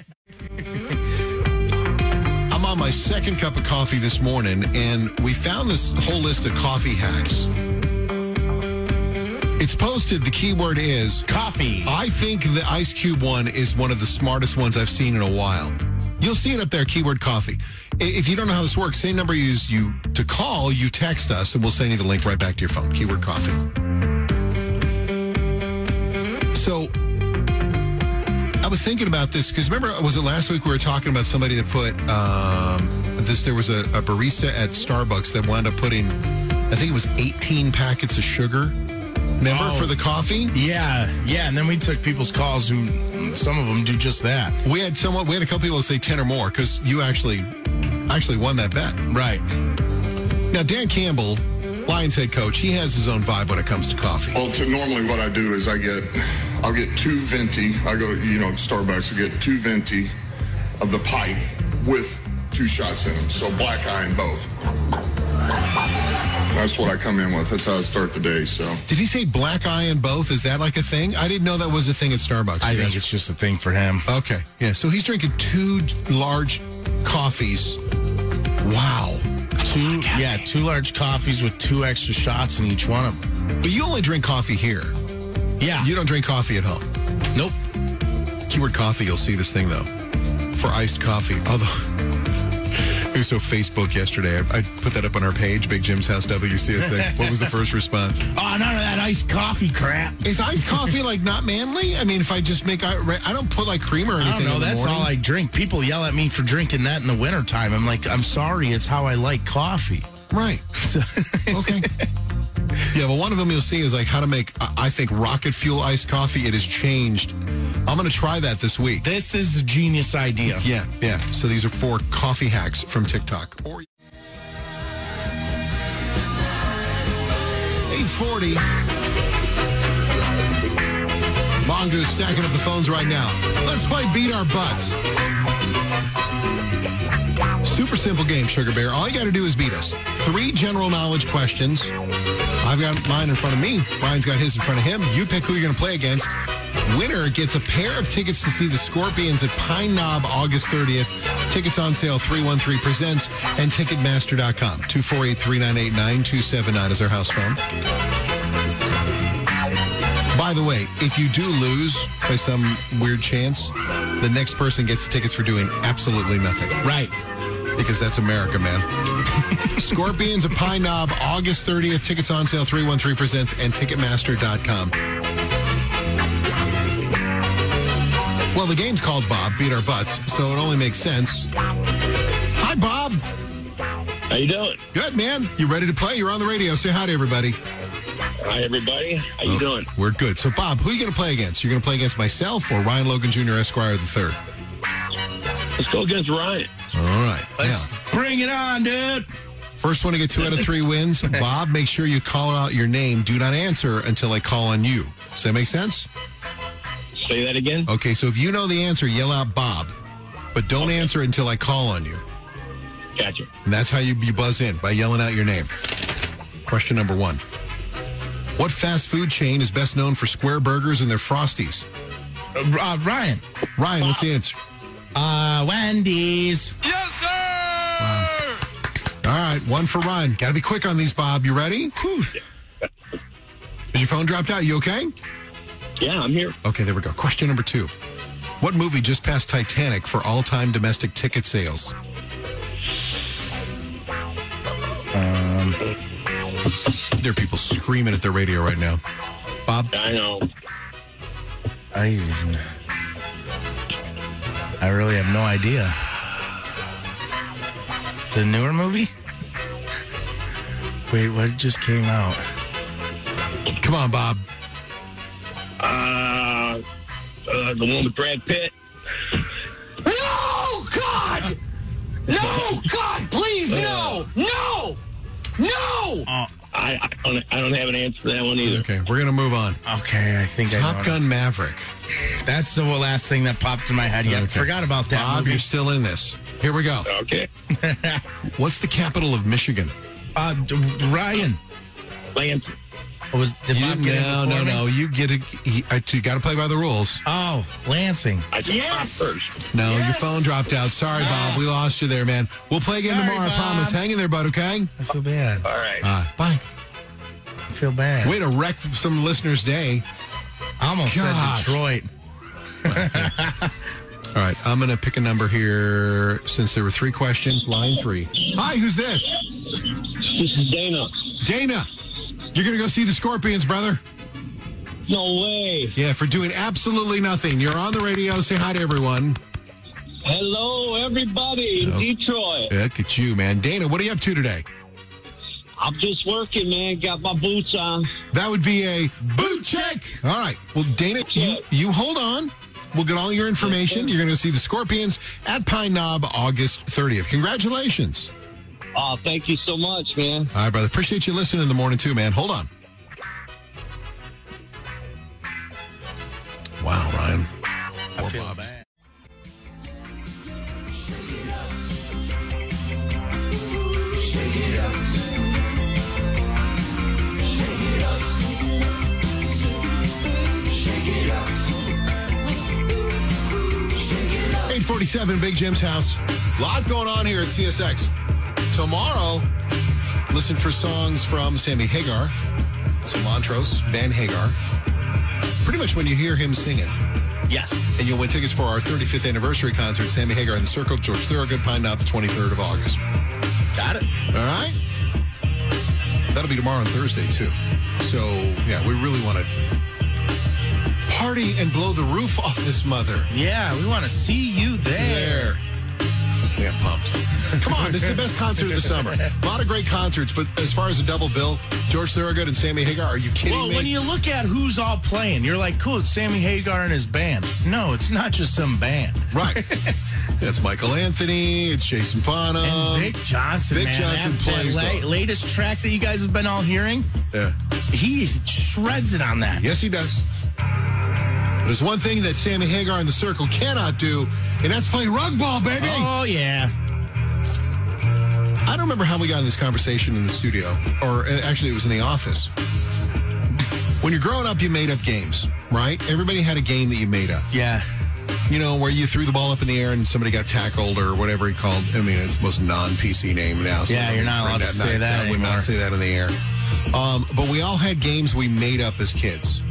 I'm on my second cup of coffee this morning, and we found this whole list of coffee hacks. It's posted. The keyword is coffee. I think the Ice Cube one is one of the smartest ones I've seen in a while. You'll see it up there, keyword coffee. If you don't know how this works, same number you use you to call, you text us, and we'll send you the link right back to your phone, keyword coffee. So I was thinking about this because remember, was it last week we were talking about somebody that put um, this, there was a, a barista at Starbucks that wound up putting, I think it was eighteen packets of sugar. Remember, Oh. for the coffee? Yeah, yeah. And then we took people's calls who, some of them do just that. We had someone, we had a couple people say ten or more because you actually, actually won that bet. Right. Now, Dan Campbell, Lions head coach, he has his own vibe when it comes to coffee. Well, to normally what I do is I get, I'll get two venti. I go to, you know, Starbucks, I get two venti of the pipe with two shots in them. So black eye in both. That's what I come in with. That's how I start the day. So Did he say black eye in both? Is that like a thing? I didn't know that was a thing at Starbucks. I You think guys- it's just a thing for him. Okay. Yeah. So he's drinking two large coffees. Wow. Two, yeah, two large coffees with two extra shots in each one of them. But you only drink coffee here. Yeah. You don't drink coffee at home. Nope. Keyword coffee, you'll see this thing, though. For iced coffee. Although, it was so Facebook yesterday. I, I put that up on our page, Big Jim's House W C S X. What was the first response? Oh, none of that iced coffee crap. Is iced coffee, like, not manly? I mean, if I just make, I, I don't put, like, cream or I anything don't know. in the That's morning. all I drink. People yell at me for drinking that in the wintertime. I'm like, I'm sorry. It's how I like coffee. Right. Okay. Yeah, but one of them you'll see is like how to make, I I think, rocket fuel iced coffee. It has changed. I'm going to try that this week. This is a genius idea. Yeah, yeah. So these are four coffee hacks from TikTok. Or eight forty. Mongoose stacking up the phones right now. Let's play Beat Our Butts. Super simple game, Sugar Bear. All you got to do is beat us. Three general knowledge questions. I've got mine in front of me. Brian's got his in front of him. You pick who you're going to play against. Winner gets a pair of tickets to see the Scorpions at Pine Knob August thirtieth. Tickets on sale, three one three Presents and Ticketmaster dot com. two four eight, three nine eight, nine two seven nine is our house phone. By the way, if you do lose by some weird chance, the next person gets tickets for doing absolutely nothing. Right. Because that's America, man. Scorpions at Pine Knob, August thirtieth. Tickets on sale, three one three Presents and Ticketmaster dot com. Well, the game's called Bob, Beat Our Butts, so it only makes sense. Hi, Bob. How you doing? Good, man. You ready to play? You're on the radio. Say hi to everybody. Hi, everybody. How you Oh, doing? We're good. So, Bob, who are you going to play against? You're going to play against myself or Ryan Logan Junior Esquire the third? Let's go against Ryan. All right. Let's bring it on, dude. First one to get two out of three wins. Bob, make sure you call out your name. Do not answer until I call on you. Does that make sense? Say that again? Okay, so if you know the answer, yell out Bob. But don't okay. answer until I call on you. Gotcha. And that's how you, you buzz in, by yelling out your name. Question number one. What fast food chain is best known for square burgers and their Frosties? Uh, uh, Ryan. Ryan, what's the answer? Uh, Wendy's. Yes, sir! Wow. All right, one for Ryan. Got to be quick on these, Bob. You ready? Whew. Is your phone dropped out? You okay? Yeah, I'm here. Okay, there we go. Question number two. What movie just passed Titanic for all-time domestic ticket sales? Um, there are people screaming at their radio right now. Bob? I know. I, I really have no idea. It's a newer movie? Wait, what just came out? Come on, Bob. Uh, uh, the one with Brad Pitt. No, God! No, God, please, no! No! No! Uh, I, I, don't, I don't have an answer for that one either. Okay, we're going to move on. Okay, I think Top I know Gun it. Maverick. That's the last thing that popped in my head. Yeah, okay. Forgot about that Bob, movie. you're still in this. Here we go. Okay. What's the capital of Michigan? Uh, D- Ryan. Lansing. Was did you, Bob get no, it no, me? no. You get it. He, uh, you got to play by the rules. Oh, Lansing. I just yes. first. No, yes. your phone dropped out. Sorry, Bob. We lost you there, man. We'll play again Sorry, tomorrow. Bob. I promise. Hang in there, bud. Okay. I feel bad. All right. Uh, bye. I feel bad. Way to wreck some listeners' day. I almost Gosh. said Detroit. All right, I'm going to pick a number here since there were three questions. Line three. Hi, who's this? This is Dana. Dana, you're going to go see the Scorpions, brother? No way. Yeah, for doing absolutely nothing. You're on the radio. Say hi to everyone. Hello, everybody in oh. Detroit. Look at you, man. Dana, what are you up to today? I'm just working, man. Got my boots on. That would be a boot check. All right. Well, Dana, you, you hold on. We'll get all your information. You're going to see the Scorpions at Pine Knob August thirtieth. Congratulations. Oh, thank you so much, man. All right, brother. Appreciate you listening in the morning, too, man. Hold on. Wow, Ryan. I Poor feel Bob. bad. Shake it up. Shake it up. Shake it up. eight forty-seven, Big Jim's house. A lot going on here at C S X. Tomorrow, listen for songs from Sammy Hagar, Cilantros, Van Hagar. Pretty much when you hear him singing. Yes. And you'll win tickets for our thirty-fifth anniversary concert, Sammy Hagar in the Circle, George Thorogood, Pine Knob, the twenty-third of August. Got it. All right? That'll be tomorrow and Thursday, too. So, yeah, we really want to party and blow the roof off this mother. Yeah, we want to see you there. There. Yeah, pumped. Come on, this is the best concert of the summer. A lot of great concerts, but as far as a double bill, George Thorogood and Sammy Hagar, are you kidding well, me? when you look at who's all playing, you're like, cool, it's Sammy Hagar and his band. No, it's not just some band. Right. It's Michael Anthony, it's Jason Bono. And Vic Johnson, Vic man. Johnson that, plays that la- latest track that you guys have been all hearing, Yeah. he shreds it on that. Yes, he does. There's one thing that Sammy Hagar and the Circle cannot do, and that's play rug ball, baby. Oh, yeah. I don't remember how we got in this conversation in the studio, or uh, actually it was in the office. When you're growing up, you made up games, right? Everybody had a game that you made up. Yeah. You know, where you threw the ball up in the air and somebody got tackled or whatever he called. I mean, it's the most non-P C name now. So Yeah, you're not allowed to say that I would anymore. not say that in the air. Um, but we all had games we made up as kids.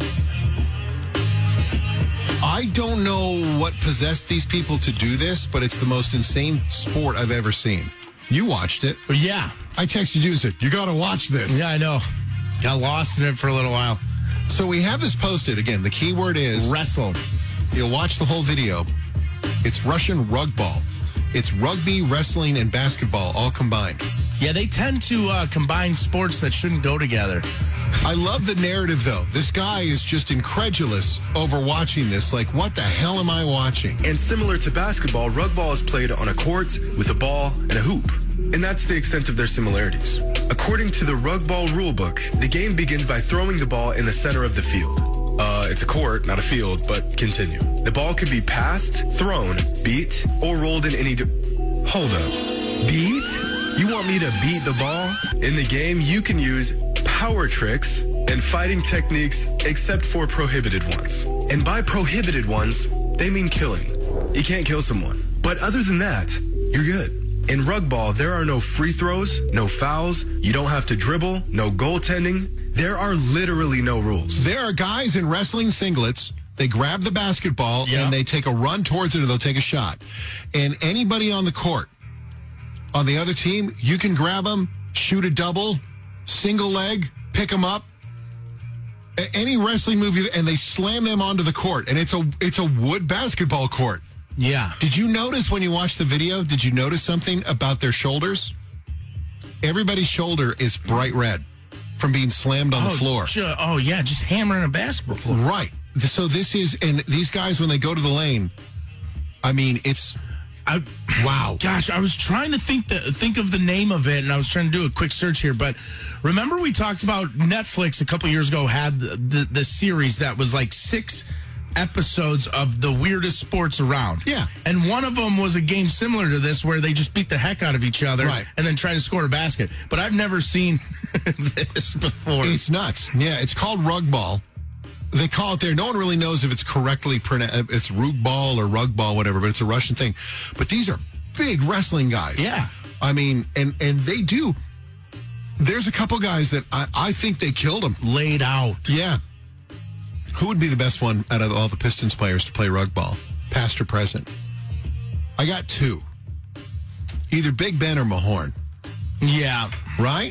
I don't know what possessed these people to do this, but it's the most insane sport I've ever seen. You watched it. Yeah. I texted you and said, you got to watch this. Yeah, I know. Got lost in it for a little while. So we have this posted. Again, the key word is wrestle. You'll watch the whole video. It's Russian rug ball. It's rugby, wrestling, and basketball all combined. Yeah, they tend to uh, combine sports that shouldn't go together. I love the narrative, though. This guy is just incredulous over watching this. Like, what the hell am I watching? And similar to basketball, rug ball is played on a court with a ball and a hoop. and that's the extent of their similarities. According to the Rug Ball rulebook, the game begins by throwing the ball in the center of the field. Uh, it's a court, not a field, but continue. The ball can be passed, thrown, beat, or rolled in any... Di- Hold up. Beat? You want me to beat the ball? In the game, you can use power tricks and fighting techniques except for prohibited ones. And by prohibited ones, they mean killing. You can't kill someone. But other than that, you're good. In rug ball, there are no free throws, no fouls, you don't have to dribble, no goaltending. There are literally no rules. There are guys in wrestling singlets, they grab the basketball yep. and they take a run towards it or they'll take a shot. And anybody on the court, on the other team, you can grab them, shoot a double, single leg, pick them up. Any wrestling movie, and they slam them onto the court. And it's a it's a wood basketball court. Yeah. Did you notice when you watched the video, did you notice something about their shoulders? Everybody's shoulder is bright red from being slammed on oh, the floor. Ju- oh, yeah, just hammering a basketball floor. Right. So this is, and these guys, when they go to the lane, I mean, it's, I, wow. Gosh, I was trying to think the, think of the name of it, and I was trying to do a quick search here, but remember we talked about Netflix a couple years ago had the, the, the series that was like six episodes of the weirdest sports around. Yeah. And one of them was a game similar to this where they just beat the heck out of each other right. and then try to score a basket. But I've never seen this before. It's nuts. Yeah, it's called rug ball. They call it there. No one really knows if it's correctly pronounced. It's rug ball or rug ball, whatever, but it's a Russian thing. But these are big wrestling guys. Yeah. I mean, and, and they do. There's a couple guys that I, I think they killed them. Laid out. Yeah. Who would be the best one out of all the Pistons players to play rug ball, past or present? I got two. Either Big Ben or Mahorn. Yeah. Right?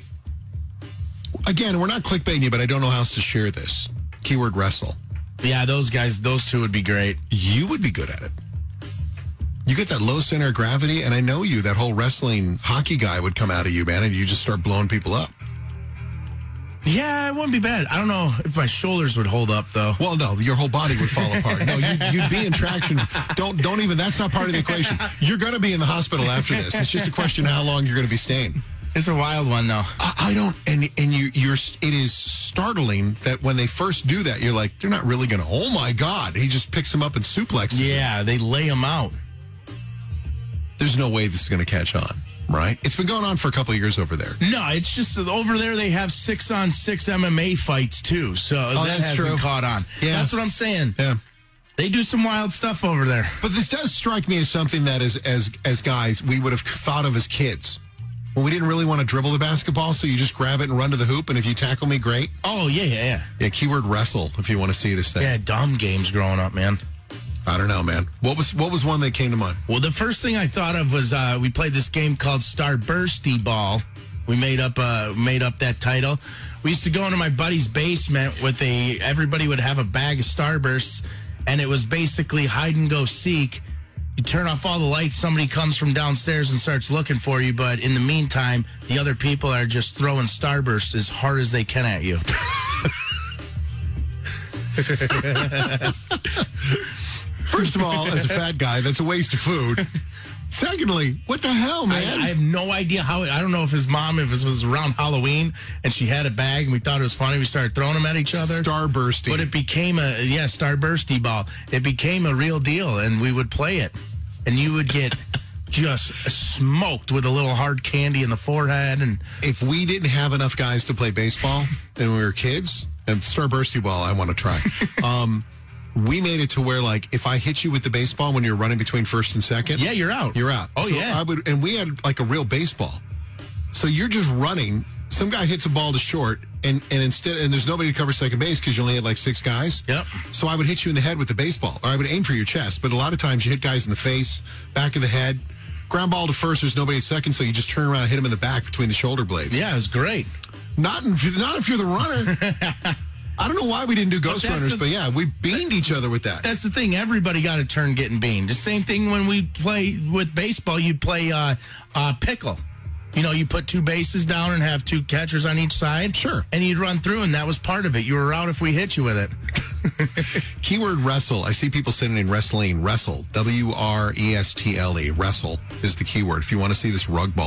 Again, we're not clickbaiting you, but I don't know how else to share this. Keyword wrestle. Yeah, those guys, those two would be great. You would be good at it. You get that low center of gravity, and I know you, that whole wrestling hockey guy would come out of you, man, and you just start blowing people up. Yeah, it wouldn't be bad. I don't know if my shoulders would hold up, though. Well, no, your whole body would fall apart. No, you'd, you'd be in traction. Don't, don't even, that's not part of the equation. You're going to be in the hospital after this. It's just a question of how long you're going to be staying. It's a wild one, though. I, I don't, and and you, you're. It is startling that when they first do that, you're like, they're not really going to. Oh my God! He just picks him up and suplexes. Yeah, him. They lay him out. There's no way this is going to catch on, right? It's been going on for a couple of years over there. No, it's just over there. They have six on six M M A fights too, so oh, that hasn't true. caught on. Yeah, that's what I'm saying. Yeah. They do some wild stuff over there. But this does strike me as something that, as as as guys, we would have thought of as kids. When we didn't really want to dribble the basketball, so you just grab it and run to the hoop, and if you tackle me, great. Oh, yeah, yeah, yeah. Yeah, keyword wrestle, if you want to see this thing. Yeah, dumb games growing up, man. I don't know, man. What was what was one that came to mind? Well, the first thing I thought of was uh, we played this game called Starbursty Ball. We made up uh, made up that title. We used to go into my buddy's basement with a, everybody would have a bag of Starbursts, and it was basically hide and go seek. You turn off all the lights, somebody comes from downstairs and starts looking for you, but in the meantime, the other people are just throwing Starbursts as hard as they can at you. First of all, as a fat guy, that's a waste of food. Secondly, what the hell, man? I, I have no idea how. I don't know if his mom, if it was around Halloween and she had a bag and we thought it was funny, we started throwing them at each other. Starbursty. But it became a, yeah, Starbursty ball. It became a real deal, and we would play it. And you would get just smoked with a little hard candy in the forehead. And if we didn't have enough guys to play baseball when we were kids, and Starbursty ball, I want to try. um, we made it to where, like, if I hit you with the baseball when you're running between first and second, yeah, you're out. You're out. Oh, so yeah. I would, and we had like a real baseball. So you're just running. Some guy hits a ball to short, and, and instead, and there's nobody to cover second base because you only had like six guys. Yep. So I would hit you in the head with the baseball, or I would aim for your chest. But a lot of times you hit guys in the face, back of the head. Ground ball to first, there's nobody at second, so you just turn around and hit him in the back between the shoulder blades. Yeah, it was great. Not, in, not if you're the runner. I don't know why we didn't do Ghost but Runners, the, but yeah, we beaned each other with that. That's the thing. Everybody got a turn getting beaned. The same thing when we play with baseball, you play uh, uh, pickle. You know, you put two bases down and have two catchers on each side. Sure. And you'd run through, and that was part of it. You were out if we hit you with it. Keyword wrestle. I see people sitting in wrestling. Wrestle. W R E S T L E. Wrestle is the keyword. If you want to see this rug ball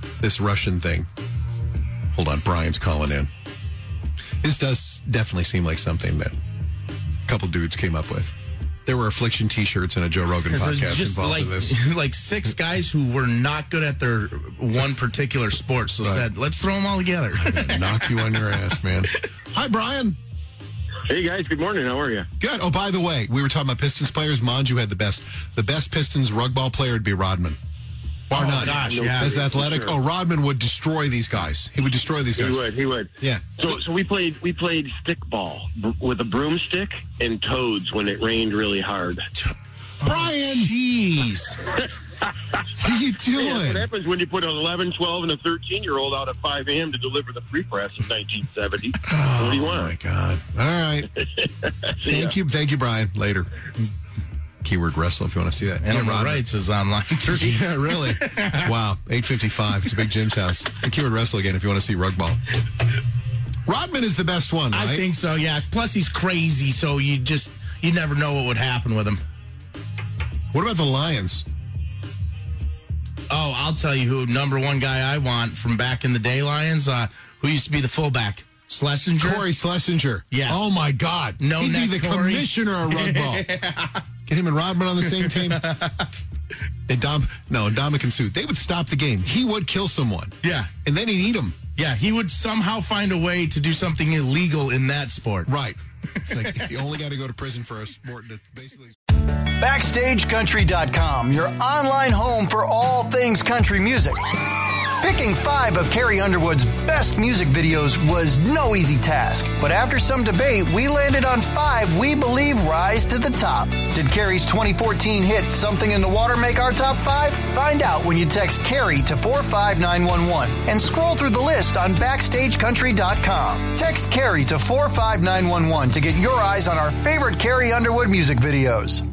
this Russian thing. Hold on, Brian's calling in. This does definitely seem like something that a couple dudes came up with. There were Affliction T-shirts and a Joe Rogan This is podcast just involved like, in this. like six guys who were not good at their one particular sport, so Right. said, let's throw them all together. Knock you on your ass, man. Hi, Brian. Hey, guys. Good morning. How are you? Good. Oh, by the way, we were talking about Pistons players. Manju had the best. The best Pistons rug ball player would be Rodman. Bar Oh, none. gosh, No yeah. As kidding. athletic. Sure. Oh, Rodman would destroy these guys. He would destroy these He guys. would. He would. Yeah. So, so we played. We played stick ball b- with a broomstick and toads when it rained really hard. Brian! Jeez. What are you doing? Yeah, that's what happens when you put an eleven, twelve, and a thirteen-year-old out at five a.m. to deliver the free press in nineteen seventy. Oh, what do you my want? God. All right. See ya. Thank you. Thank you, Brian. Later. Keyword wrestle if you want to see that. Animal Rodman. Rights is on line three. Yeah, really. Wow. eight fifty-five. It's a big Jim's house. And Keyword wrestle again if you want to see rug ball. Rodman is the best one, right? I think so, yeah. Plus, he's crazy, so you just, you never know what would happen with him. What about the Lions? Oh, I'll tell you who, number one guy I want from back in the day, Lions, uh, who used to be the fullback. Schlesinger? Corey Schlesinger. Yeah. Oh, my God. No He'd be neck, the Corey. commissioner of rug ball. Get him and Rodman on the same team. And Dom, no, Ndamukong Suh. They would stop the game. He would kill someone. Yeah. And then he'd eat him. Yeah, he would somehow find a way to do something illegal in that sport. Right. It's like the only guy to go to prison for a sport that basically... Backstage Country dot com, your online home for all things country music. Picking five of Carrie Underwood's best music videos was no easy task, but after some debate, we landed on five we believe rise to the top. Did Carrie's twenty fourteen hit Something in the Water make our top five? Find out when you text Carrie to four five nine one one and scroll through the list on Backstage Country dot com. Text Carrie to four five nine one one to get your eyes on our favorite Carrie Underwood music videos.